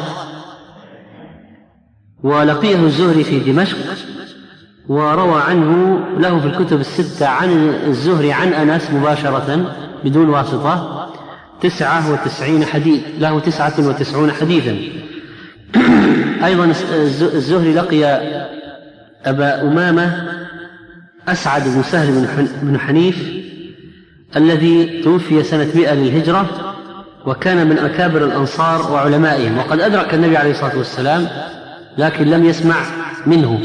ولقيه الزهري في دمشق، وروى عنه له في الكتب الستة عن الزهري عن أنس مباشرة بدون واسطة تسعة وتسعين حديث، له تسعة وتسعون حديثا. أيضا الزهري لقي أبا أمامة أسعد بن سهل بن حنيف الذي توفي سنة مئة للهجرة، وكان من أكابر الأنصار وعلمائهم، وقد أدرك النبي عليه الصلاة والسلام لكن لم يسمع منه.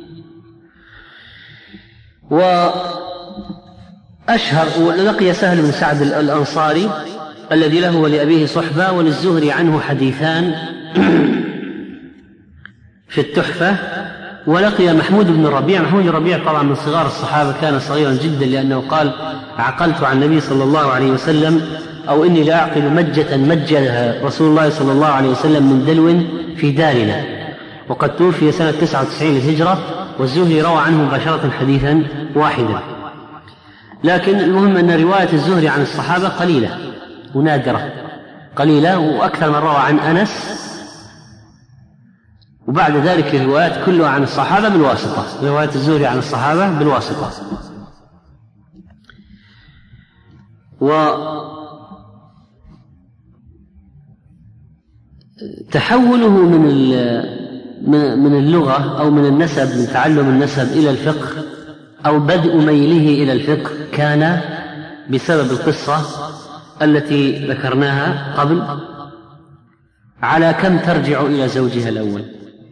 وأشهر ولقي سهل بن سعد الأنصاري الذي له ولأبيه صحبة، وللزهري عنه حديثان في التحفة. ولقي محمود بن الربيع. محمود بن الربيع طبعا من صغار الصحابة، كان صغيرا جدا، لأنه قال عقلت عن النبي صلى الله عليه وسلم أو إني لأعقل مجة مجها رسول الله صلى الله عليه وسلم من دلو في دارنا، وقد توفي سنة تسعة وتسعين للهجرة، والزهري روى عنه مباشرة حديثا واحدا. لكن المهم أن رواية الزهري عن الصحابة قليلة ونادرة، قليلة، وأكثر من روى عن أنس، وبعد ذلك الروايات كلها عن الصحابة بالواسطة، رواية الزهري عن الصحابة بالواسطة. وتحوله من من اللغة أو من النسب، من تعلم النسب إلى الفقه، أو بدء ميله إلى الفقه، كان بسبب القصة التي ذكرناها قبل. على كم ترجع إلى زوجها الأول؟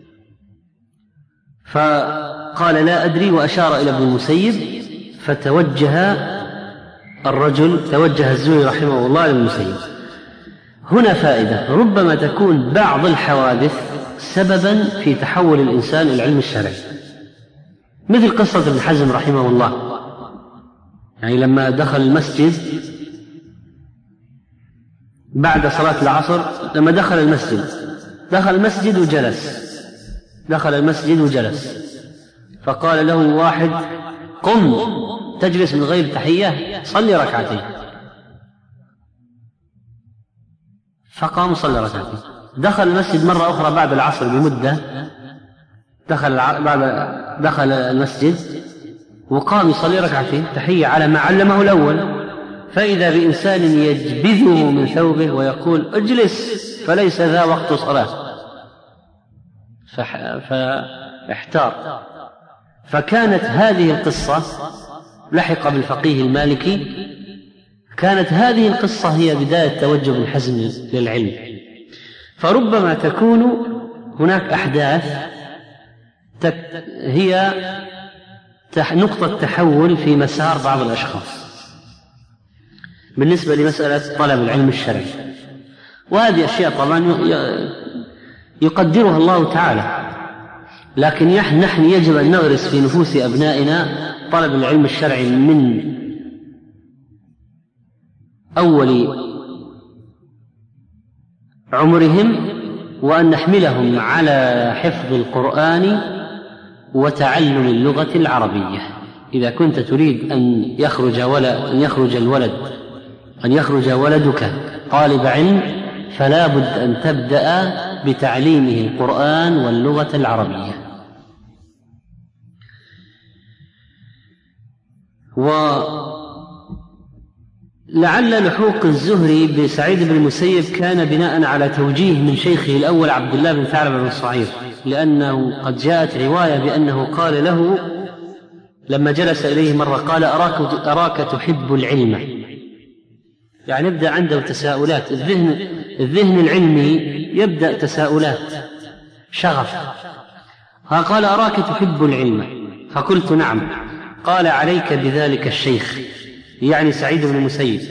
فقال لا أدري، وأشار إلى ابن المسيب، فتوجه الرجل، توجه الزهري رحمه الله للمسيب. هنا فائدة، ربما تكون بعض الحوادث سببا في تحول الإنسان إلى العلم الشرعي، مثل قصة ابن حزم رحمه الله. يعني لما دخل المسجد بعد صلاة العصر، لما دخل المسجد دخل المسجد وجلس دخل المسجد وجلس فقال له واحد قم تجلس من غير تحية، صلي ركعتين. فقام صلى ركعتين. دخل المسجد مرة أخرى بعد العصر بمدة، دخل بعد دخل المسجد وقام يصلي ركعتين تحية على ما علمه الأول، فإذا بإنسان يجبذه من ثوبه ويقول اجلس فليس ذا وقت صلاة، فاحتار. فكانت هذه القصة، لحق بالفقيه المالكي، كانت هذه القصة هي بداية توجه ابن حزم للعلم. فربما تكون هناك أحداث هي نقطة تحول في مسار بعض الأشخاص بالنسبة لمسألة طلب العلم الشرعي، وهذه أشياء طبعا يقدرها الله تعالى، لكن نحن يجب أن نغرس في نفوس أبنائنا طلب العلم الشرعي من أول عمرهم، وأن نحملهم على حفظ القرآن وتعلم اللغة العربية. إذا كنت تريد أن يخرج ولد أن يخرج الولد أن يخرج ولدك طالب علم، فلا بد أن تبدأ بتعليمه القرآن واللغة العربية. ولعل لحوق الزهري بسعيد بن المسيب كان بناء على توجيه من شيخه الأول عبد الله بن ثعلبة بن صعير، لأنه قد جاءت رواية بأنه قال له لما جلس إليه مرة قال: أراك, أراك تحب العلم. يعني يبدأ عنده تساؤلات، الذهن, الذهن العلمي يبدأ تساؤلات شغف. قال: أراك تحب العلم. فقلت: نعم. قال: عليك بذلك الشيخ، يعني سعيد بن المسيب.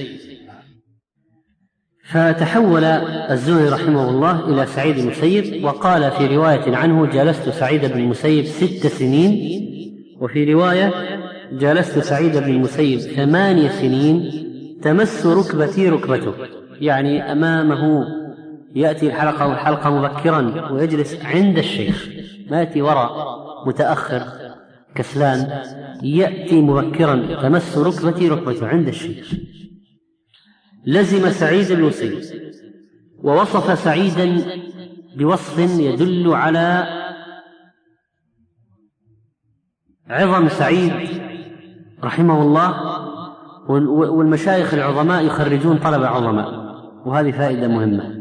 فتحول الزهري رحمه الله إلى سعيد بن المسيب، وقال في رواية عنه: جلست سعيد بن المسيب ست سنين، وفي رواية: جلست سعيد بن المسيب ثماني سنين تمس ركبتي ركبته، يعني أمامه يأتي الحلقة والحلقة مبكرا ويجلس عند الشيخ، ما يأتي وراء متأخر كسلان، يأتي مبكرا تمس ركبتي ركبته عند الشيخ. لزم سعيد بن المسيب، ووصف سعيدا بوصف يدل على عظم سعيد رحمه الله. والمشايخ العظماء يخرجون طلبة عظماء، وهذه فائدة مهمة.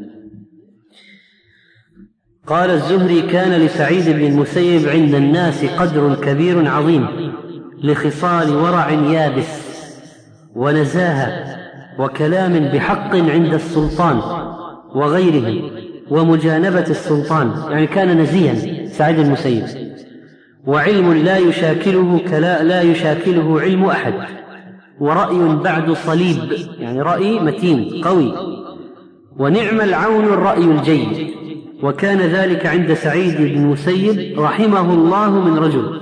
قال الزهري: كان لسعيد بن المسيب عند الناس قدر كبير عظيم، لخصال ورع يابس ونزاهة وكلام بحق عند السلطان وغيره ومجانبة السلطان، يعني كان نزيها سعيد بن المسيب، وعلم لا يشاكله كلا لا يشاكله علم أحد، ورأي بعد صليب، يعني رأي متين قوي، ونعم العون الرأي الجيد. وكان ذلك عند سعيد بن المسيب رحمه الله من رجل.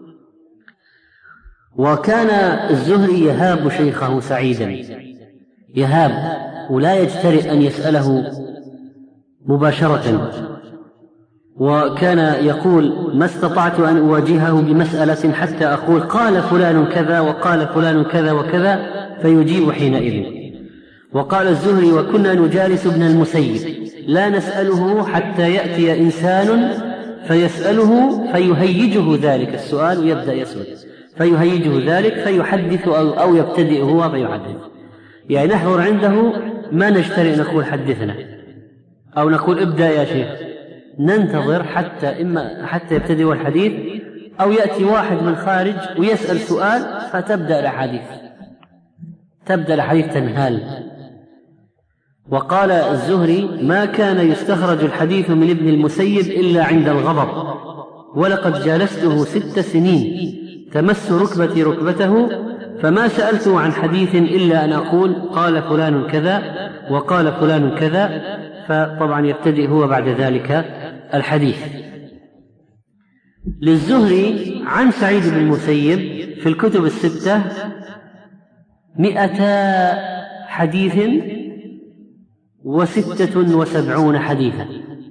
وكان الزهري يهاب شيخه سعيدا، يهاب ولا يجترئ أن يسأله مباشرة، وكان يقول: ما استطعت أن أواجهه بمسألة حتى أقول قال فلان كذا وقال فلان كذا وكذا، فيجيب حينئذ. وقال الزهري: وكنا نجالس ابن المسيب لا نسأله حتى يأتي إنسان فيسأله فيهيجه ذلك السؤال ويبدأ يسأل، فيهيجه ذلك فيحدث أو, أو يبتدئ هو فيحدث. يعني نحضر عنده ما نجترئ نقول حدثنا أو نقول ابدأ يا شيخ، ننتظر حتى إما حتى يبتدئ الحديث، أو يأتي واحد من خارج ويسأل سؤال فتبدأ الحديث تبدأ الحديث تنهال. وقال الزهري: ما كان يستخرج الحديث من ابن المسيب إلا عند الغضب، ولقد جالسته ست سنين تمس ركبتي ركبته، فما سألته عن حديث إلا أن أقول قال فلان كذا وقال فلان كذا، فطبعا يبتدئ هو بعد ذلك الحديث. للزهري عن سعيد بن المسيب في الكتب الستة مئتا حديث وستة وسبعون حديثا.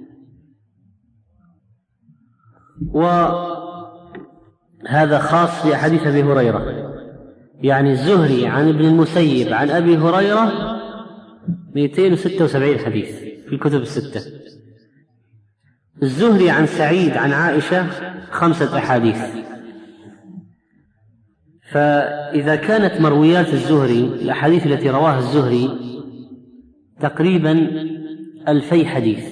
وهذا خاص بأحاديث أبي هريرة، يعني الزهري عن ابن المسيب عن أبي هريرة مئتين وستة وسبعين حديث في الكتب الستة. الزهري عن سعيد عن عائشة خمسة أحاديث. فإذا كانت مرويات الزهري الأحاديث التي رواها الزهري تقريبا ألفي حديث،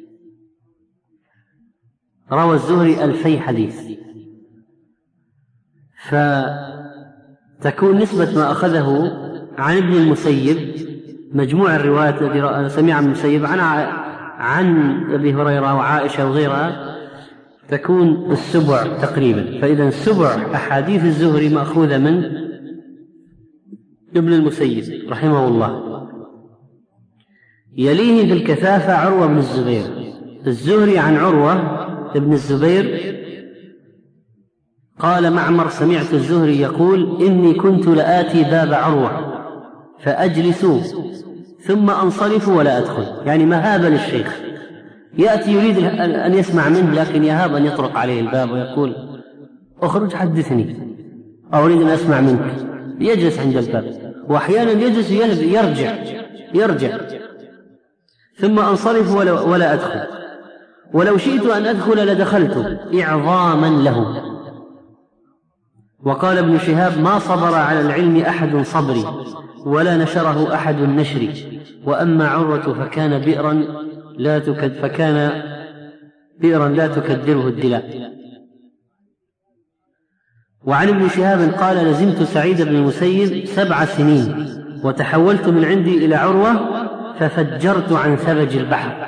روى الزهري ألفي حديث، فتكون نسبة ما أخذه عن ابن المسيب مجموع الروايات التي سمع من المسيب عن عن أبي هريرة وعائشة وغيرها تكون السبع تقريبا. فإذا السبع أحاديث الزهري مأخوذة من ابن المسيب رحمه الله. يليه في الكثافة عروة بن الزبير. الزهري عن عروة بن الزبير قال معمر: سمعت الزهري يقول: إني كنت لآتي باب عروة فأجلس ثم أنصرف ولا أدخل، يعني مهابة للشيخ، يأتي يريد أن يسمع منه لكن يهاب أن يطرق عليه الباب ويقول أخرج حدثني أو أريد أن أسمع منك، يجلس عند الباب، وأحيانا يجلس يرجع يرجع ثم أنصرف ولا, ولا أدخل، ولو شئت أن أدخل لدخلت إعظاما له. وقال ابن شهاب ما صبر على العلم أحد صبري ولا نشره أحد نشري، وأما عروة فكان بئرا لا تكد فكان بئرا لا تكدره الدلاء. وعن ابن شهاب قال لزمت سعيد بن المسيب سبع سنين وتحولت من عندي إلى عروة ففجرت عن ثلج البحر.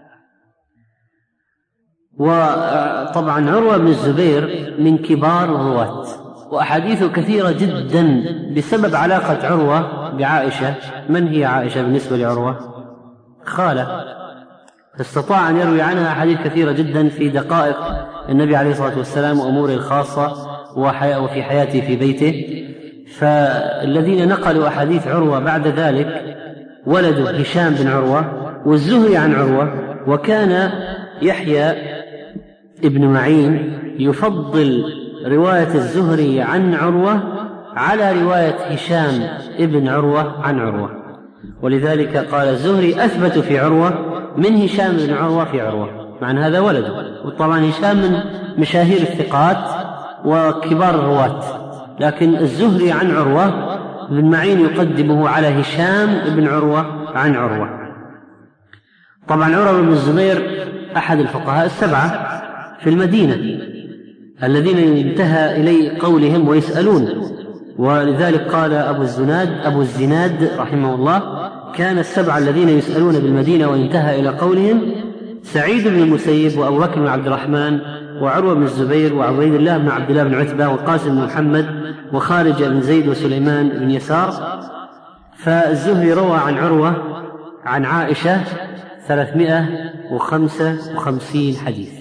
وطبعا عروة بن الزبير من كبار الرواة، وأحاديثه كثيرة جدا بسبب علاقة عروة بعائشة. من هي عائشة بالنسبة لعروة؟ خالة، استطاع أن يروي عنها أحاديث كثيرة جدا في دقائق النبي عليه الصلاة والسلام وأموره الخاصة وفي حياته في بيته. فالذين نقلوا أحاديث عروة بعد ذلك ولده هشام بن عروة والزهري عن عروة. وكان يحيى ابن معين يفضل رواية الزهري عن عروة على رواية هشام ابن عروة عن عروة، ولذلك قال الزهري أثبت في عروة من هشام بن عروة في عروة، مع أن هذا ولده. وطبعا هشام من مشاهير الثقات وكبار الرواة، لكن الزهري عن عروة ابن معين يقدمه على هشام بن عروة عن عروة. طبعا عروة بن الزبير أحد الفقهاء السبعة في المدينة الذين انتهى إلي قولهم ويسألون، ولذلك قال أبو الزناد أبو الزناد رحمه الله كان السبعة الذين يسألون بالمدينة وانتهى إلى قولهم سعيد بن المسيب وأبو بكر بن عبد الرحمن وعروة بن الزبير وعبيد الله بن عبد الله بن عتبة وقاسم بن محمد وخارج بن زيد وسليمان بن يسار. فالزهري روى عن عروة عن عائشة ثلاثمائة وخمسة وخمسين حديث.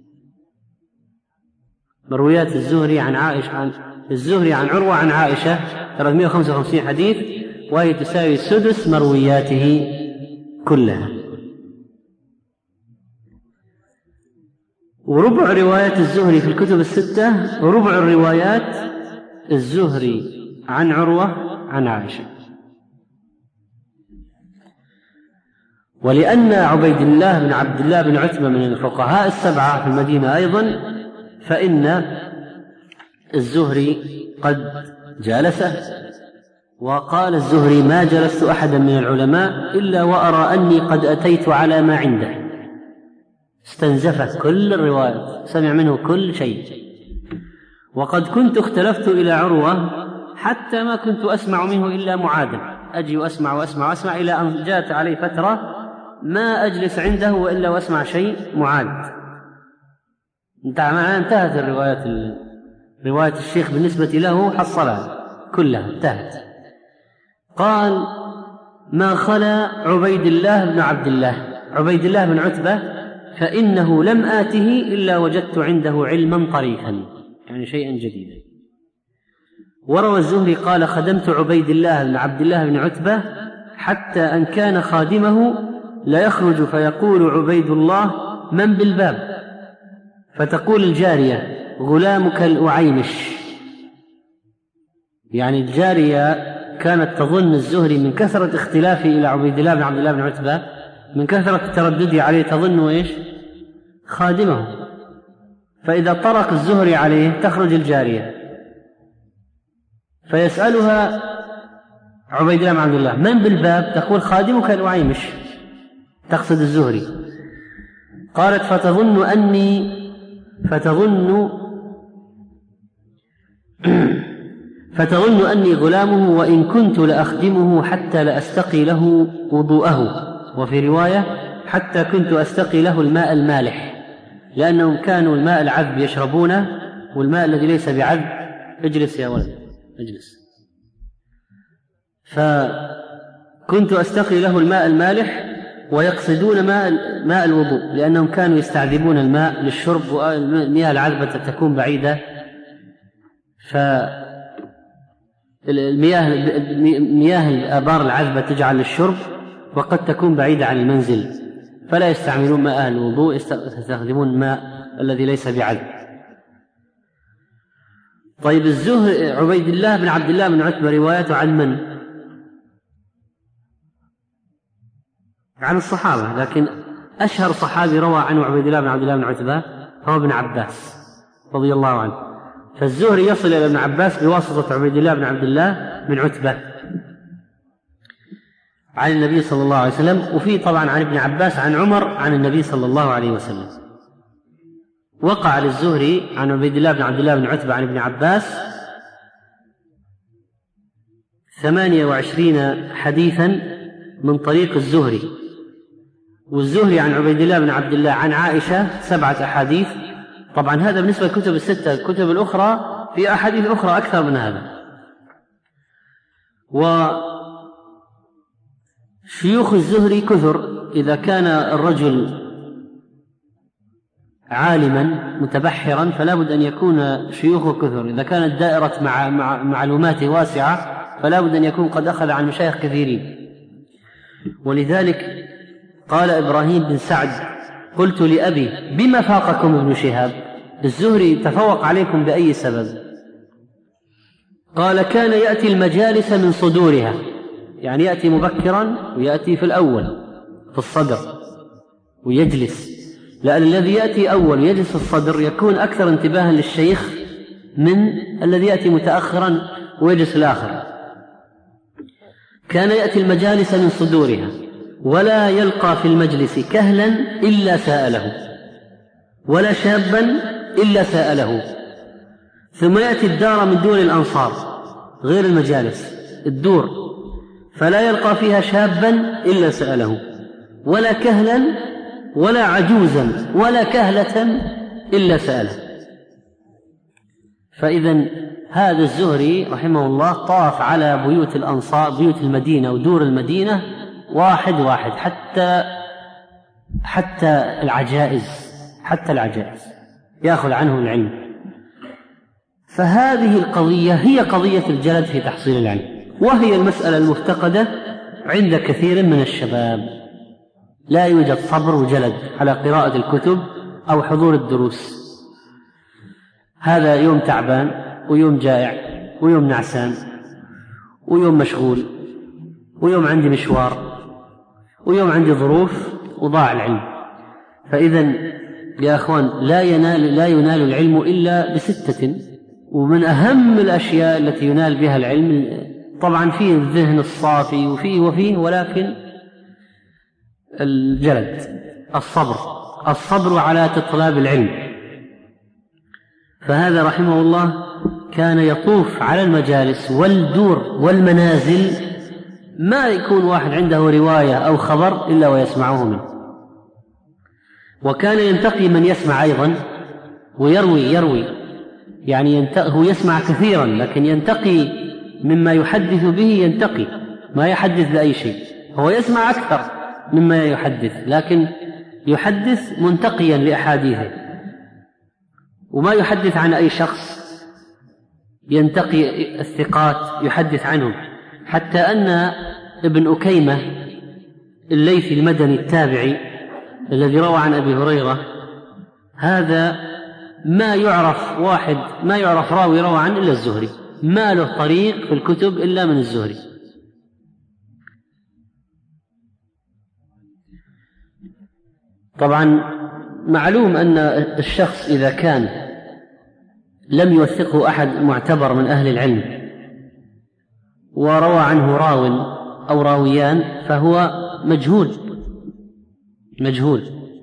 مرويات الزهري عن عائشة عن الزهري عن عروة عن عائشة ثلاثمائة وخمسة وخمسين حديث، وهي تساوي سدس مروياته كلها. وربع روايات الزهري في الكتب الستة، وربع الروايات الزهري عن عروة عن عائشة. ولأن عبيد الله بن عبد الله بن عتبة من الفقهاء السبعة في المدينة أيضا، فإن الزهري قد جالسه، وقال الزهري ما جلست أحدا من العلماء إلا وأرى أني قد أتيت على ما عنده. استنزف كل الروايات، سمع منه كل شيء. وقد كنت اختلفت إلى عروة حتى ما كنت أسمع منه إلا معادا، أجي وأسمع وأسمع وأسمع إلى أن جاءت علي فترة ما أجلس عنده وإلا وأسمع شيء معاد. انتهت الروايات رواية الشيخ بالنسبة له حصلها كلها انتهت. قال ما خلا عبيد الله بن عبد الله عبيد الله بن عتبة فإنه لم آته إلا وجدت عنده علما طريفا، يعني شيئا جديدا. وروى الزهري قال خدمت عبيد الله بن عبد الله بن عتبة حتى أن كان خادمه لا يخرج فيقول عبيد الله من بالباب، فتقول الجارية غلامك الأعيمش، يعني الجارية كانت تظن الزهري من كثرة اختلافه إلى عبيد الله بن عبد الله بن عتبة، من كثرة تردده عليه تظن إيش؟ خادمه. فإذا طرق الزهري عليه تخرج الجارية فيسألها عبيد الله بن عبد الله من بالباب، تقول خادمك الأعيمش، تقصد الزهري. قالت فتظن أني فتظن فتظن أني غلامه وإن كنت لأخدمه حتى لأستقي له وضوءه، وفي رواية حتى كنت أستقي له الماء المالح، لأنهم كانوا الماء العذب يشربونه والماء الذي ليس بعذب. اجلس يا ولد اجلس. فكنت أستقي له الماء المالح ويقصدون ماء, ماء الوضوء، لأنهم كانوا يستعذبون الماء للشرب، والمياه العذبة تكون بعيدة، فالمياه مياه الآبار العذبة تجعل للشرب، وقد تكون بعيدة عن المنزل فلا يستعملون ماء الوضوء، يستخدمون ماء الذي ليس بعذب. طيب الزهري عبيد الله بن عبد الله بن عتبة روايته عن من؟ عن الصحابة، لكن أشهر صحابي روى عنه عبيد الله بن عبد الله بن عتبة هو ابن عباس رضي الله عنه، فالزهري يصل إلى ابن عباس بواسطة عبيد الله بن عبد الله بن عتبة عن النبي صلى الله عليه وسلم، وفي طبعا عن ابن عباس عن عمر عن النبي صلى الله عليه وسلم. وقع للزهري عن عبيد الله بن عبد الله بن عتبة عن ابن عباس ثمانية وعشرين حديثا من طريق الزهري، والزهري عن عبيد الله بن عبد الله عن عائشة سبعة أحاديث. طبعا هذا بالنسبة للكتب الستة، الكتب الأخرى في أحاديث أخرى أكثر من هذا. وشيوخ الزهري كثر، إذا كان الرجل عالما متبحرا فلا بد أن يكون شيوخه كثر، إذا كانت دائرة مع مع معلوماته واسعة فلا بد أن يكون قد أخذ عن مشايخ كثيرين. ولذلك قال إبراهيم بن سعد قلت لأبي بما فاقكم ابن شهاب؟ الزهري تفوق عليكم بأي سبب؟ قال كان يأتي المجالس من صدورها، يعني يأتي مبكرا ويأتي في الأول في الصدر ويجلس، لأن الذي يأتي أول ويجلس في الصدر يكون أكثر انتباها للشيخ من الذي يأتي متأخرا ويجلس الآخر. كان يأتي المجالس من صدورها ولا يلقى في المجلس كهلا إلا سأله، ولا شابا إلا سأله. ثم يأتي الدار من دون الأنصار غير المجالس، الدور، فلا يلقى فيها شابا إلا سأله، ولا كهلا ولا عجوزا ولا كهلة إلا سأله. فإذا هذا الزهري رحمه الله طاف على بيوت الأنصار، بيوت المدينة ودور المدينة واحد واحد، حتى حتى العجائز حتى العجائز يأخذ عنه العلم. فهذه القضية هي قضية الجلد في تحصيل العلم، وهي المسألة المفتقدة عند كثير من الشباب. لا يوجد صبر وجلد على قراءة الكتب أو حضور الدروس، هذا يوم تعبان ويوم جائع ويوم نعسان ويوم مشغول ويوم عندي مشوار ويوم عندي ظروف وضاع العلم. فإذا يا أخوان لا ينال, لا ينال العلم إلا بستة، ومن أهم الأشياء التي ينال بها العلم طبعا فيه الذهن الصافي وفيه وفيه ولكن الجلد، الصبر الصبر على تطلاب العلم. فهذا رحمه الله كان يطوف على المجالس والدور والمنازل، ما يكون واحد عنده رواية أو خبر إلا ويسمعه منه، وكان ينتقي من يسمع أيضا ويروي يروي يعني هو يسمع كثيرا لكن ينتقي مما يحدث به، ينتقي ما يحدث بأي شيء، هو يسمع أكثر مما يحدث لكن يحدث منتقيا لأحاديثه، وما يحدث عن أي شخص، ينتقي الثقات يحدث عنهم. حتى أن ابن أكيمة الليثي المدني التابعي الذي روى عن أبي هريرة، هذا ما يعرف واحد ما يعرف راوي روى عنه إلا الزهري، ما له طريق في الكتب إلا من الزهري. طبعا معلوم أن الشخص إذا كان لم يوثقه أحد معتبر من أهل العلم وروى عنه راو أو راويان فهو مجهول مجهول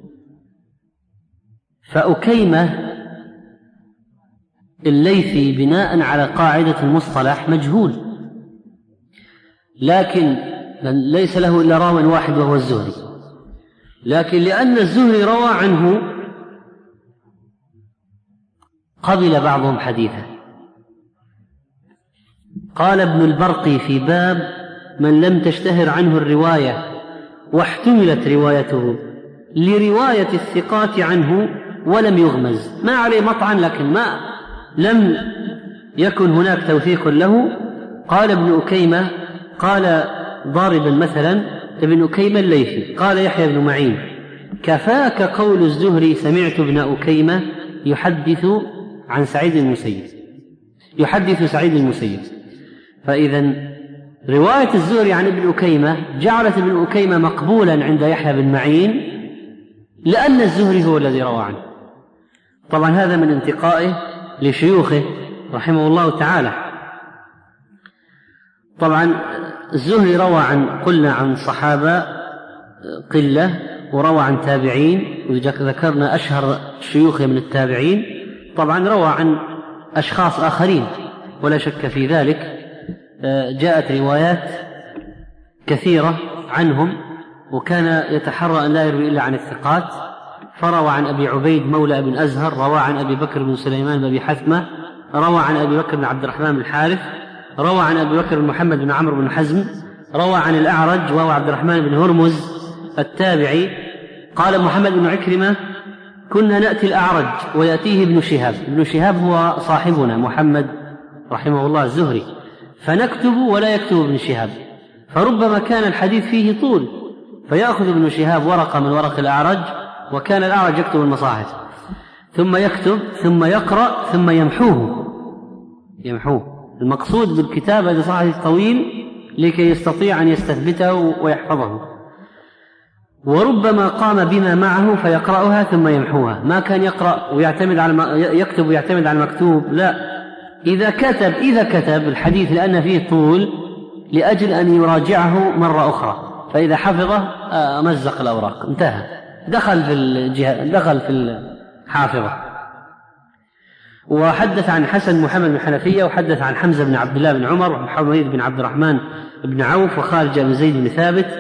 فأكيمة الليثي بناء على قاعدة المصطلح مجهول، لكن ليس له إلا راو واحد وهو الزهري، لكن لأن الزهري روى عنه قبل بعضهم حديثه. قال ابن البرقي في باب من لم تشتهر عنه الرواية واحتملت روايته لرواية الثقات عنه ولم يغمز، ما عليه مطعن لكن ما لم يكن هناك توثيق له. قال ابن أكيمة قال ضاربا مثلا ابن أكيمة الليثي قال يحيى بن معين: كفاك قول الزهري سمعت ابن أكيمة يحدث عن سعيد المسيب، يحدث سعيد المسيب. فإذا رواية الزهري عن ابن أكيمة جعلت ابن أكيمة مقبولا عند يحيى بن معين لأن الزهري هو الذي روى عنه. طبعا هذا من انتقائه لشيوخه رحمه الله تعالى. طبعا الزهري روى عن قلنا عن صحابة قلة، وروى عن تابعين، وذكرنا أشهر شيوخه من التابعين. طبعا روى عن أشخاص آخرين ولا شك في ذلك، جاءت روايات كثيرة عنهم، وكان يتحرى أن لا يروي إلا عن الثقات. فروى عن أبي عبيد مولى بن أزهر، روى عن أبي بكر بن سليمان بن أبي حثمة، روى عن أبي بكر بن عبد الرحمن بن الحارث، روى عن أبي بكر بن محمد بن عمرو بن حزم، روى عن الأعرج وهو عبد الرحمن بن هرمز التابعي قال محمد بن عكرمة: كنا نأتي الأعرج ويأتيه ابن شهاب. ابن شهاب هو صاحبنا محمد رحمه الله الزهري، فنكتب ولا يكتب ابن شهاب، فربما كان الحديث فيه طول فيأخذ ابن شهاب ورقة من ورق الأعرج، وكان الأعرج يكتب المصاحف ثم يكتب ثم يقرأ ثم يمحوه يمحوه المقصود بالكتابة لصحيح طويل لكي يستطيع أن يستثبته ويحفظه. وربما قام بما معه فيقرأها ثم يمحوها، ما كان يقرأ ويعتمد على يكتب ويعتمد على المكتوب، لا، إذا كتب إذا كتب الحديث لأن فيه طول لأجل أن يراجعه مرة أخرى، فإذا حفظه مزق الأوراق، انتهى، دخل في الجهة دخل في الحافظة. وحدث عن حسن محمد بن حنفية، وحدث عن حمزة بن عبد الله بن عمر، وحميد بن عبد الرحمن بن عوف، وخارج بن زيد بن ثابت،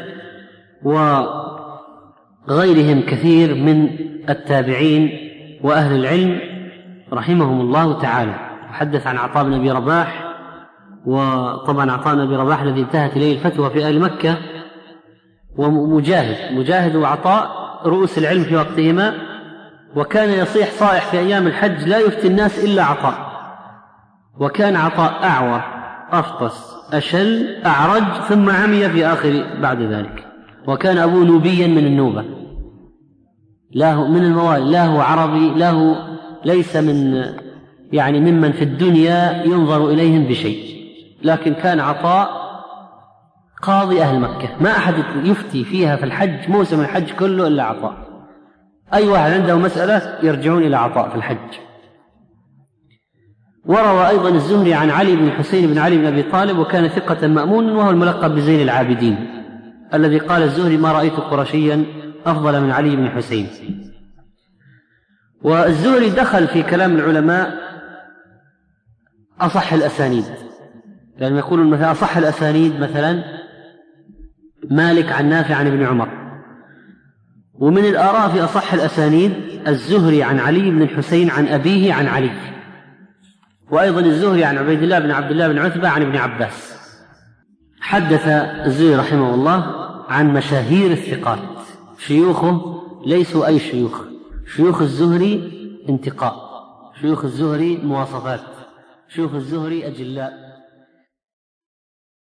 وغيرهم كثير من التابعين وأهل العلم رحمهم الله تعالى. وحدث عن عطاء بن أبي رباح، وطبعا عطاء بن أبي رباح الذي انتهت إليه الفتوى في أهل مكة، ومجاهد مجاهد وعطاء رؤوس العلم في وقتهما، وكان يصيح صائح في أيام الحج: لا يفتي الناس إلا عطاء. وكان عطاء أعور أفطس أشل أعرج ثم عمي في آخر بعد ذلك، وكان أبوه نوبيا من النوبة، لا من الموالي، لا هو عربي، لا هو ليس من يعني ممن في الدنيا ينظر إليهم بشيء، لكن كان عطاء قاضي أهل مكة، ما أحد يفتي فيها في الحج موسم الحج كله إلا عطاء، أي واحد عنده مسألة يرجعون إلى عطاء في الحج. وروى أيضا الزهري عن علي بن حسين بن علي بن أبي طالب، وكان ثقة مأمون، وهو الملقب بزين العابدين، الذي قال الزهري: ما رأيت قرشيا أفضل من علي بن حسين. والزهري دخل في كلام العلماء أصح الأسانيد، لأن يقولون مثلا أصح الأسانيد مثلا مالك عن نافع عن ابن عمر. ومن الآراء في أصح الأسانيد الزهري عن علي بن الحسين عن أبيه عن علي، وأيضا الزهري عن عبيد الله بن عبد الله بن عتبة عن ابن عباس. حدث الزهري رحمه الله عن مشاهير الثقات، شيوخه ليسوا أي شيوخ، شيوخ الزهري انتقاء، شيوخ الزهري مواصفات، شيوخ الزهري أجلاء.